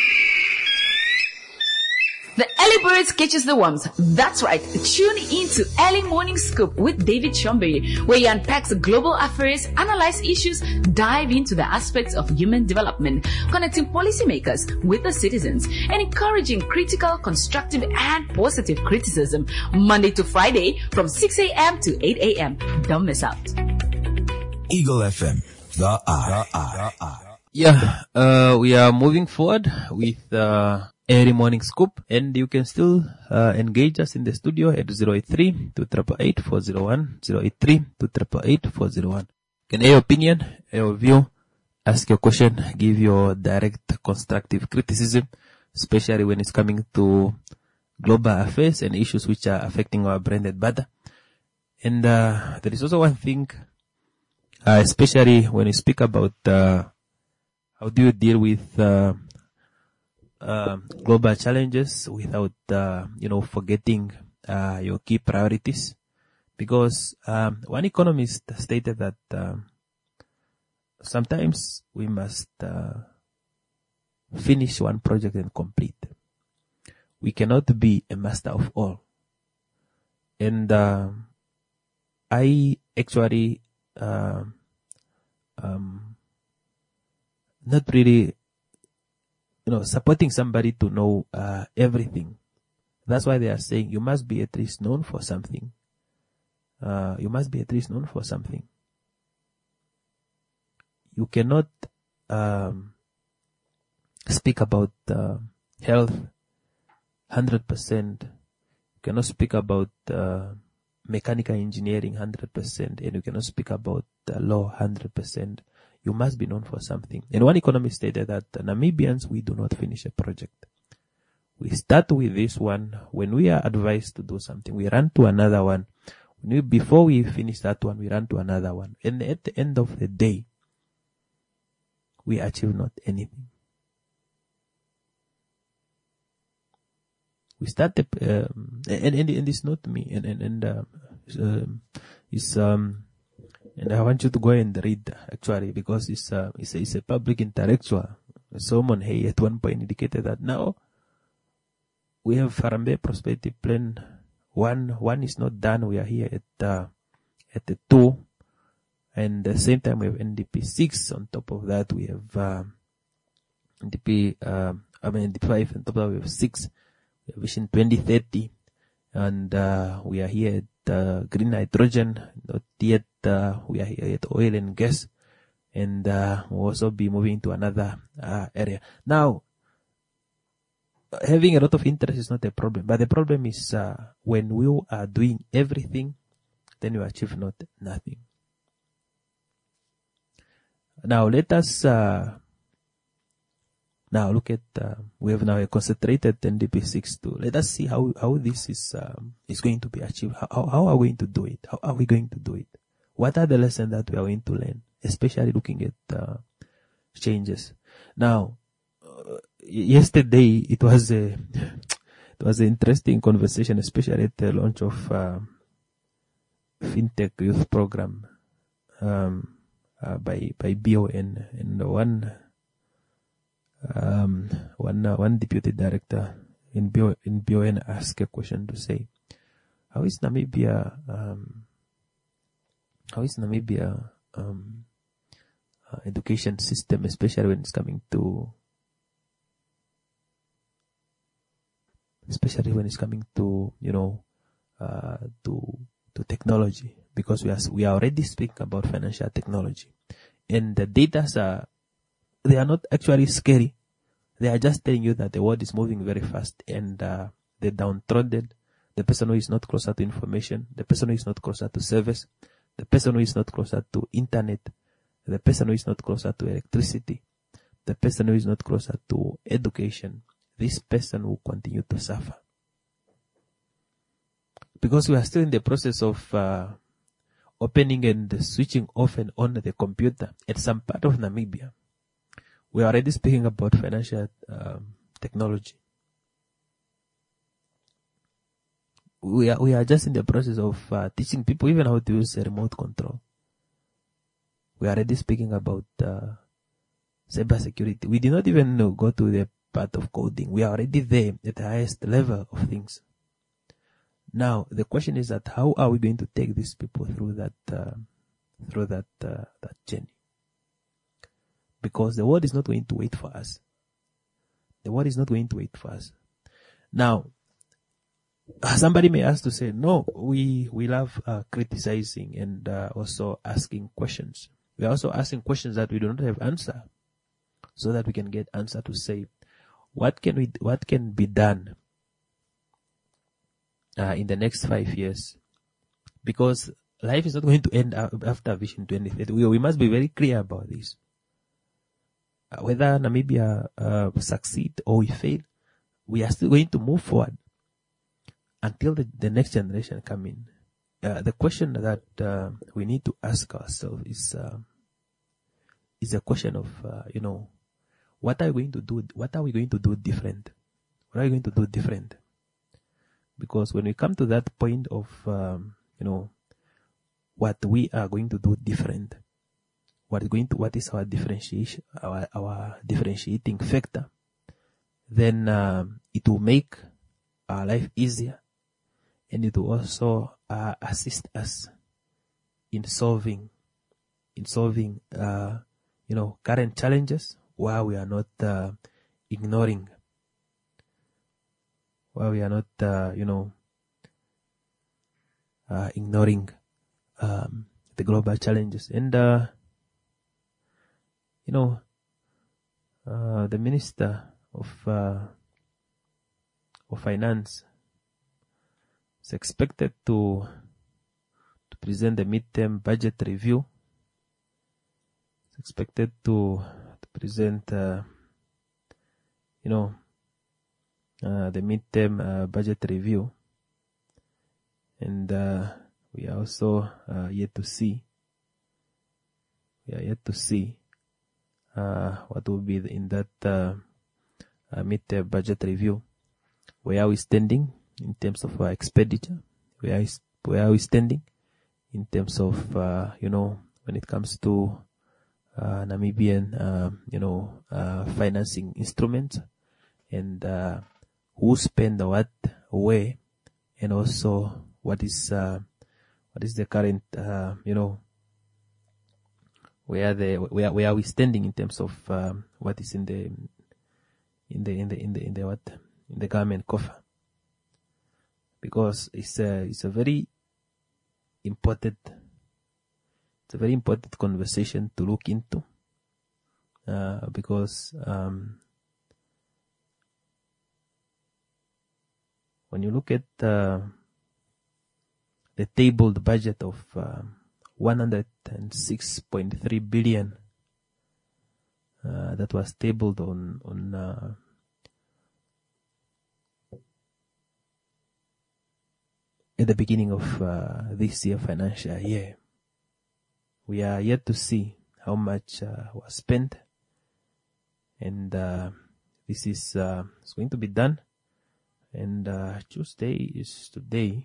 The early birds catches the worms. That's right. Tune in to Early Morning Scoop with David Chombe, where he unpacks global affairs, analyze issues, dive into the aspects of human development, connecting policymakers with the citizens, and encouraging critical, constructive, and positive criticism. Monday to Friday from 6 a.m. to 8 a.m. Don't miss out. Eagle FM, the eye. Yeah, we are moving forward with Early Morning Scoop, and you can still engage us in the studio at 083-288-401, 083-288-401. Can your opinion, your view, ask your question, give your direct constructive criticism, especially when it's coming to global affairs and issues which are affecting our bread and butter. And there is also one thing, especially when you speak about how do you deal with global challenges without, forgetting your key priorities. Because one economist stated that sometimes we must finish one project and complete. We cannot be a master of all. And I actually not really supporting somebody to know everything. That's why they are saying you must be at least known for something. You must be at least known for something. You cannot speak about health 100%. You cannot speak about mechanical engineering 100%, and you cannot speak about law 100%. You must be known for something. And one economist stated that Namibians, we do not finish a project. We start with this one. When we are advised to do something, we run to another one. Before we finish that one, we run to another one. And at the end of the day, we achieve not anything. We start, and it's not me, and I want you to go and read, actually, because it's a public intellectual. Someone here at one point indicated that now we have Farambe Prospective Plan 1. 1 is not done. We are here at the 2. And at the same time we have NDP 6. On top of that we have NDP 5. On top of that we have 6. We have Vision 2030. And we are here at green hydrogen, not yet. We are here at oil and gas, and we'll also be moving to another area. Now, having a lot of interest is not a problem, but the problem is when we are doing everything, then you achieve nothing. Now, let us Now look at, we have now a concentrated NDP 6.2. Let us see how this is going to be achieved. How are we going to do it? How are we going to do it? What are the lessons that we are going to learn? Especially looking at, changes. Now, yesterday it was an interesting conversation, especially at the launch of, FinTech Youth Program, by BON, and one deputy director in BON asked a question to say, how is Namibia education system, especially when it's coming to to technology, because we are already speaking about financial technology, and the data they are not actually scary. They are just telling you that the world is moving very fast, and the downtrodden, the person who is not closer to information, the person who is not closer to service, the person who is not closer to internet, the person who is not closer to electricity, the person who is not closer to education, this person will continue to suffer. Because we are still in the process of opening and switching off and on the computer at some part of Namibia. We are already speaking about financial technology. We are just in the process of teaching people even how to use a remote control. We are already speaking about cybersecurity. We did not even go to the part of coding. We are already there at the highest level of things. Now the question is that how are we going to take these people through that journey? Because the world is not going to wait for us. The world is not going to wait for us. Now, somebody may ask to say, no, we love criticizing and also asking questions. We are also asking questions that we do not have answer, so that we can get answer to say, what can be done in the next 5 years? Because life is not going to end after Vision 2030. We must be very clear about this. Whether Namibia succeed or we fail, we are still going to move forward until the next generation come in. The question that we need to ask ourselves is a question of what are we going to do? What are we going to do different? What are we going to do different? Because when we come to that point of what we are going to do different, what is our differentiation, our differentiating factor, then it will make our life easier, and it will also assist us in solving current challenges, while we are not ignoring, ignoring the global challenges. And the Minister of Finance is expected to present the midterm budget review. It's expected to present the midterm budget review, and we are also yet to see. We are yet to see what will be in that midterm budget review. Where are we standing in terms of expenditure? Where are we standing in terms of when it comes to Namibian financing instruments, and who spend what where, and also what is the current where are we standing in terms of what is in the government coffer? Because it's a very important conversation to look into, because when you look at the tabled budget of 106.3 billion that was tabled on at the beginning of this year financial year. We are yet to see how much was spent, and this is going to be done. And Tuesday is today.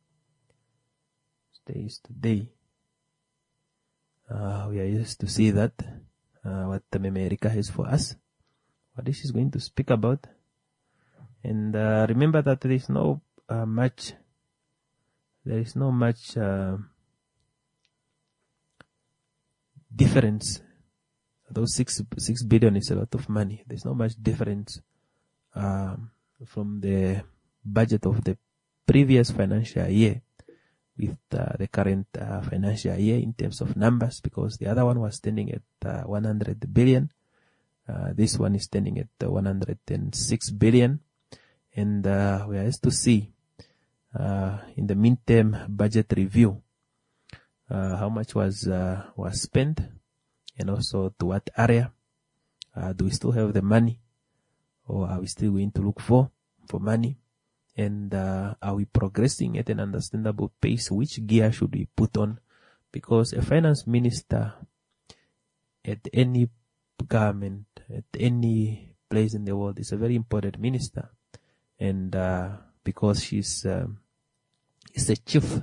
Today is today. We are used to see that what the America has for us, what this is going to speak about. And remember that there is no much difference. Those 6 billion is a lot of money. There's not much difference from the budget of the previous financial year with the current financial year in terms of numbers, because the other one was standing at 100 billion. This one is standing at 106 billion. And we are asked to see in the midterm budget review how much was spent, and also to what area. Do we still have the money, or are we still going to look for money? And are we progressing at an understandable pace? Which gear should we put on? Because a finance minister at any government, at any place in the world, is a very important minister. And because she's a chief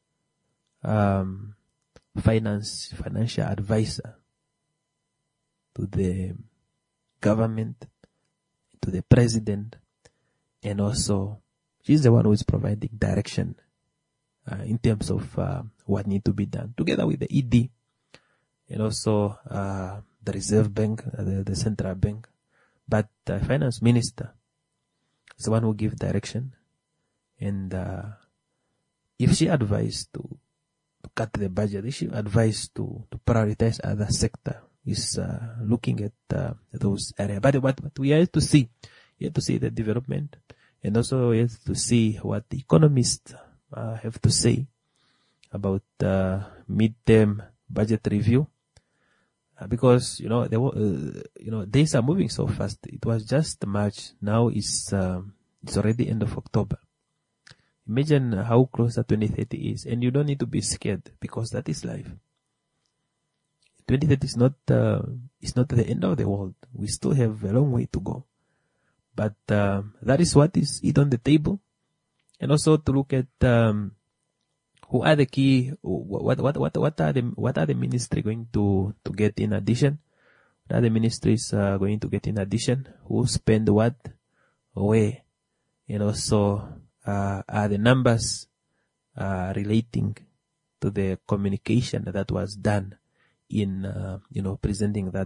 financial advisor to the government, to the president, and also she's the one who is providing direction in terms of what needs to be done, together with the ED and also the Reserve Bank, the Central Bank. But the finance minister is the one who gives direction. And if she advised to cut the budget, if she advised to prioritize other sector, is looking at those areas. But we have to see the development, and also we have to see what the economists have to say about midterm budget review, because days are moving so fast. It was just March, now it's already end of October. Imagine how close that 2030 is, and you don't need to be scared, because that is life. 2030 is not the end of the world. We still have a long way to go. But that is what is it on the table. And also to look at who are the key, what are the ministry going to get in addition? What are the ministries going to get in addition? Who spend what, where? And also are the numbers relating to the communication that was done in presenting that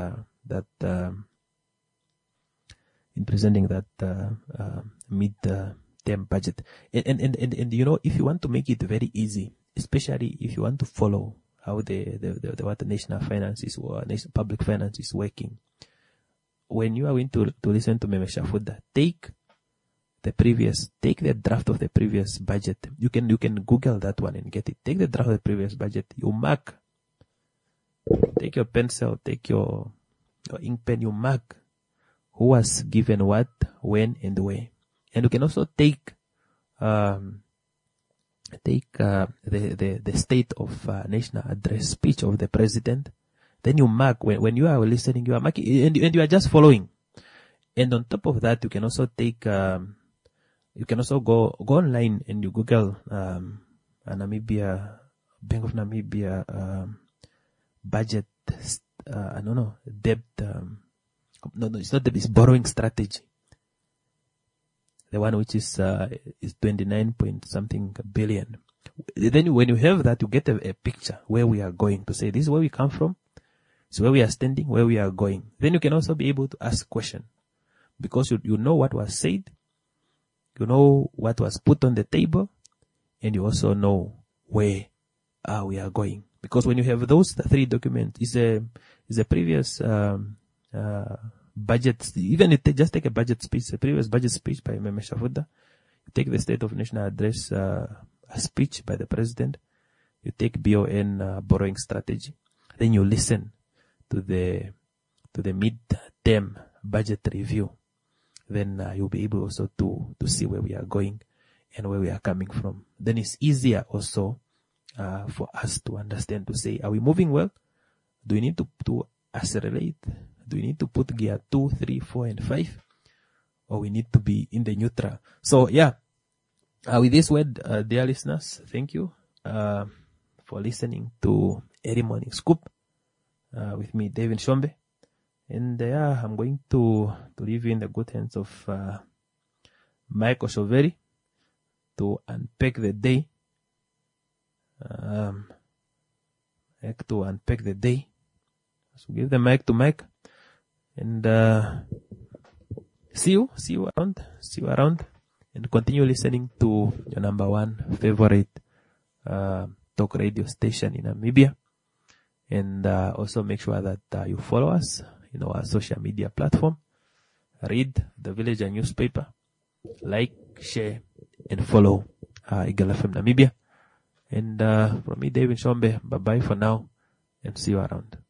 mid-term budget. And if you want to make it very easy, especially if you want to follow how what the national finances or public finance is working, when you are going to listen to Meme Shafuda, take the draft of the previous budget. You can Google that one and get it. Take the draft of the previous budget. You mark. Take your pencil, take your ink pen, you mark who was given what, when, and where. And you can also take the State of National Address speech of the president. Then you mark, when you are listening, you are marking, and you are just following. And on top of that, you can also take, you can also go online and you Google Namibia, Bank of Namibia budget, debt, it's not debt, it's borrowing strategy. The one which is 29 point something billion. Then when you have that, you get a picture where we are going, to say this is where we come from, this is where we are standing, where we are going. Then you can also be able to ask question, because you know what was said, you know what was put on the table, and you also know where we are going. Because when you have those three documents, is a previous budget, even just take a budget speech, a previous budget speech by Meme Shafuda, you take the State of National Address speech by the president, you take BON borrowing strategy, then you listen to the mid-term budget review, then you'll be able also to see where we are going and where we are coming from. Then it's easier also for us to understand, to say, are we moving well? Do we need to accelerate? Do we need to put gear 2, 3, 4, and 5? Or we need to be in the neutral? So yeah, with this word, dear listeners, thank you for listening to Early Morning Scoop with me, David Shombe. And I'm going to leave you in the good hands of Mike Oshoveri to unpack the day. So give the mic to Mike, and see you around, and continue listening to your number one favorite talk radio station in Namibia. And also make sure that you follow us in our social media platform. Read the Villager newspaper, like, share, and follow Eagle FM Namibia. And from me, David Shombe, bye-bye for now, and see you around.